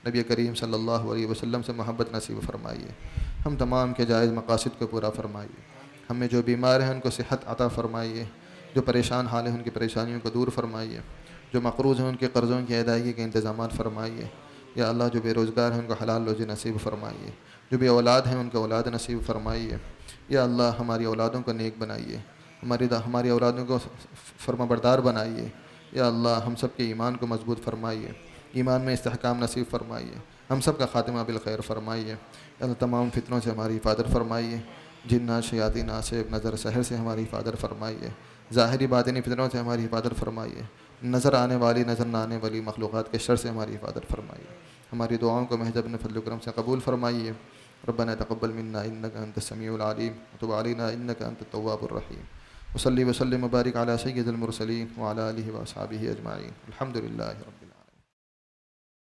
نبی کریم صلی اللہ علیہ وسلم سے محبت نصیب فرمائیے، ہم تمام کے جائز مقاصد کو پورا فرمائیے، ہمیں جو بیمار ہیں ان کو صحت عطا فرمائیے، جو پریشان حال ہیں ان کی پریشانیوں کو دور فرمائیے، جو مقروض ہیں ان کے قرضوں کی ادائیگی کے انتظامات فرمائیے، یا اللہ جو بے روزگار ہیں ان کو حلال روزی نصیب فرمائیے، جو بے اولاد ہیں ان کو اولاد نصیب فرمائیے، یا اللہ ہماری اولادوں کو نیک بنائیے، ہماری اولادوں کو فرما بردار بنائیے، یا اللہ ہم سب کے ایمان کو مضبوط فرمائیے، ایمان میں استحکام نصیب فرمائیے، ہم سب کا خاتمہ بالخیر فرمائیے، یا اللہ تمام فتنوں سے ہماری حفاظت فرمائیے، جنات شیاطین ناصب نظر سحر سے ہماری حفاظت فرمائیے، ظاہری باطنی فتنوں سے ہماری حفاظت فرمائیے، نظر آنے والی نظر نہ آنے والی مخلوقات کے شر سے ہماری حفاظت فرمائیے، ہماری دعاؤں کو محض اپنے فضل و کرم سے قبول فرمائیے۔ ربنا تقبل منا انك انت السميع العليم وتب علينا انك انت التواب الرحيم وصلي وسلم وبارك على سيد المرسلين وعلى اله واصحابه اجمعين الحمد لله رب العالمين۔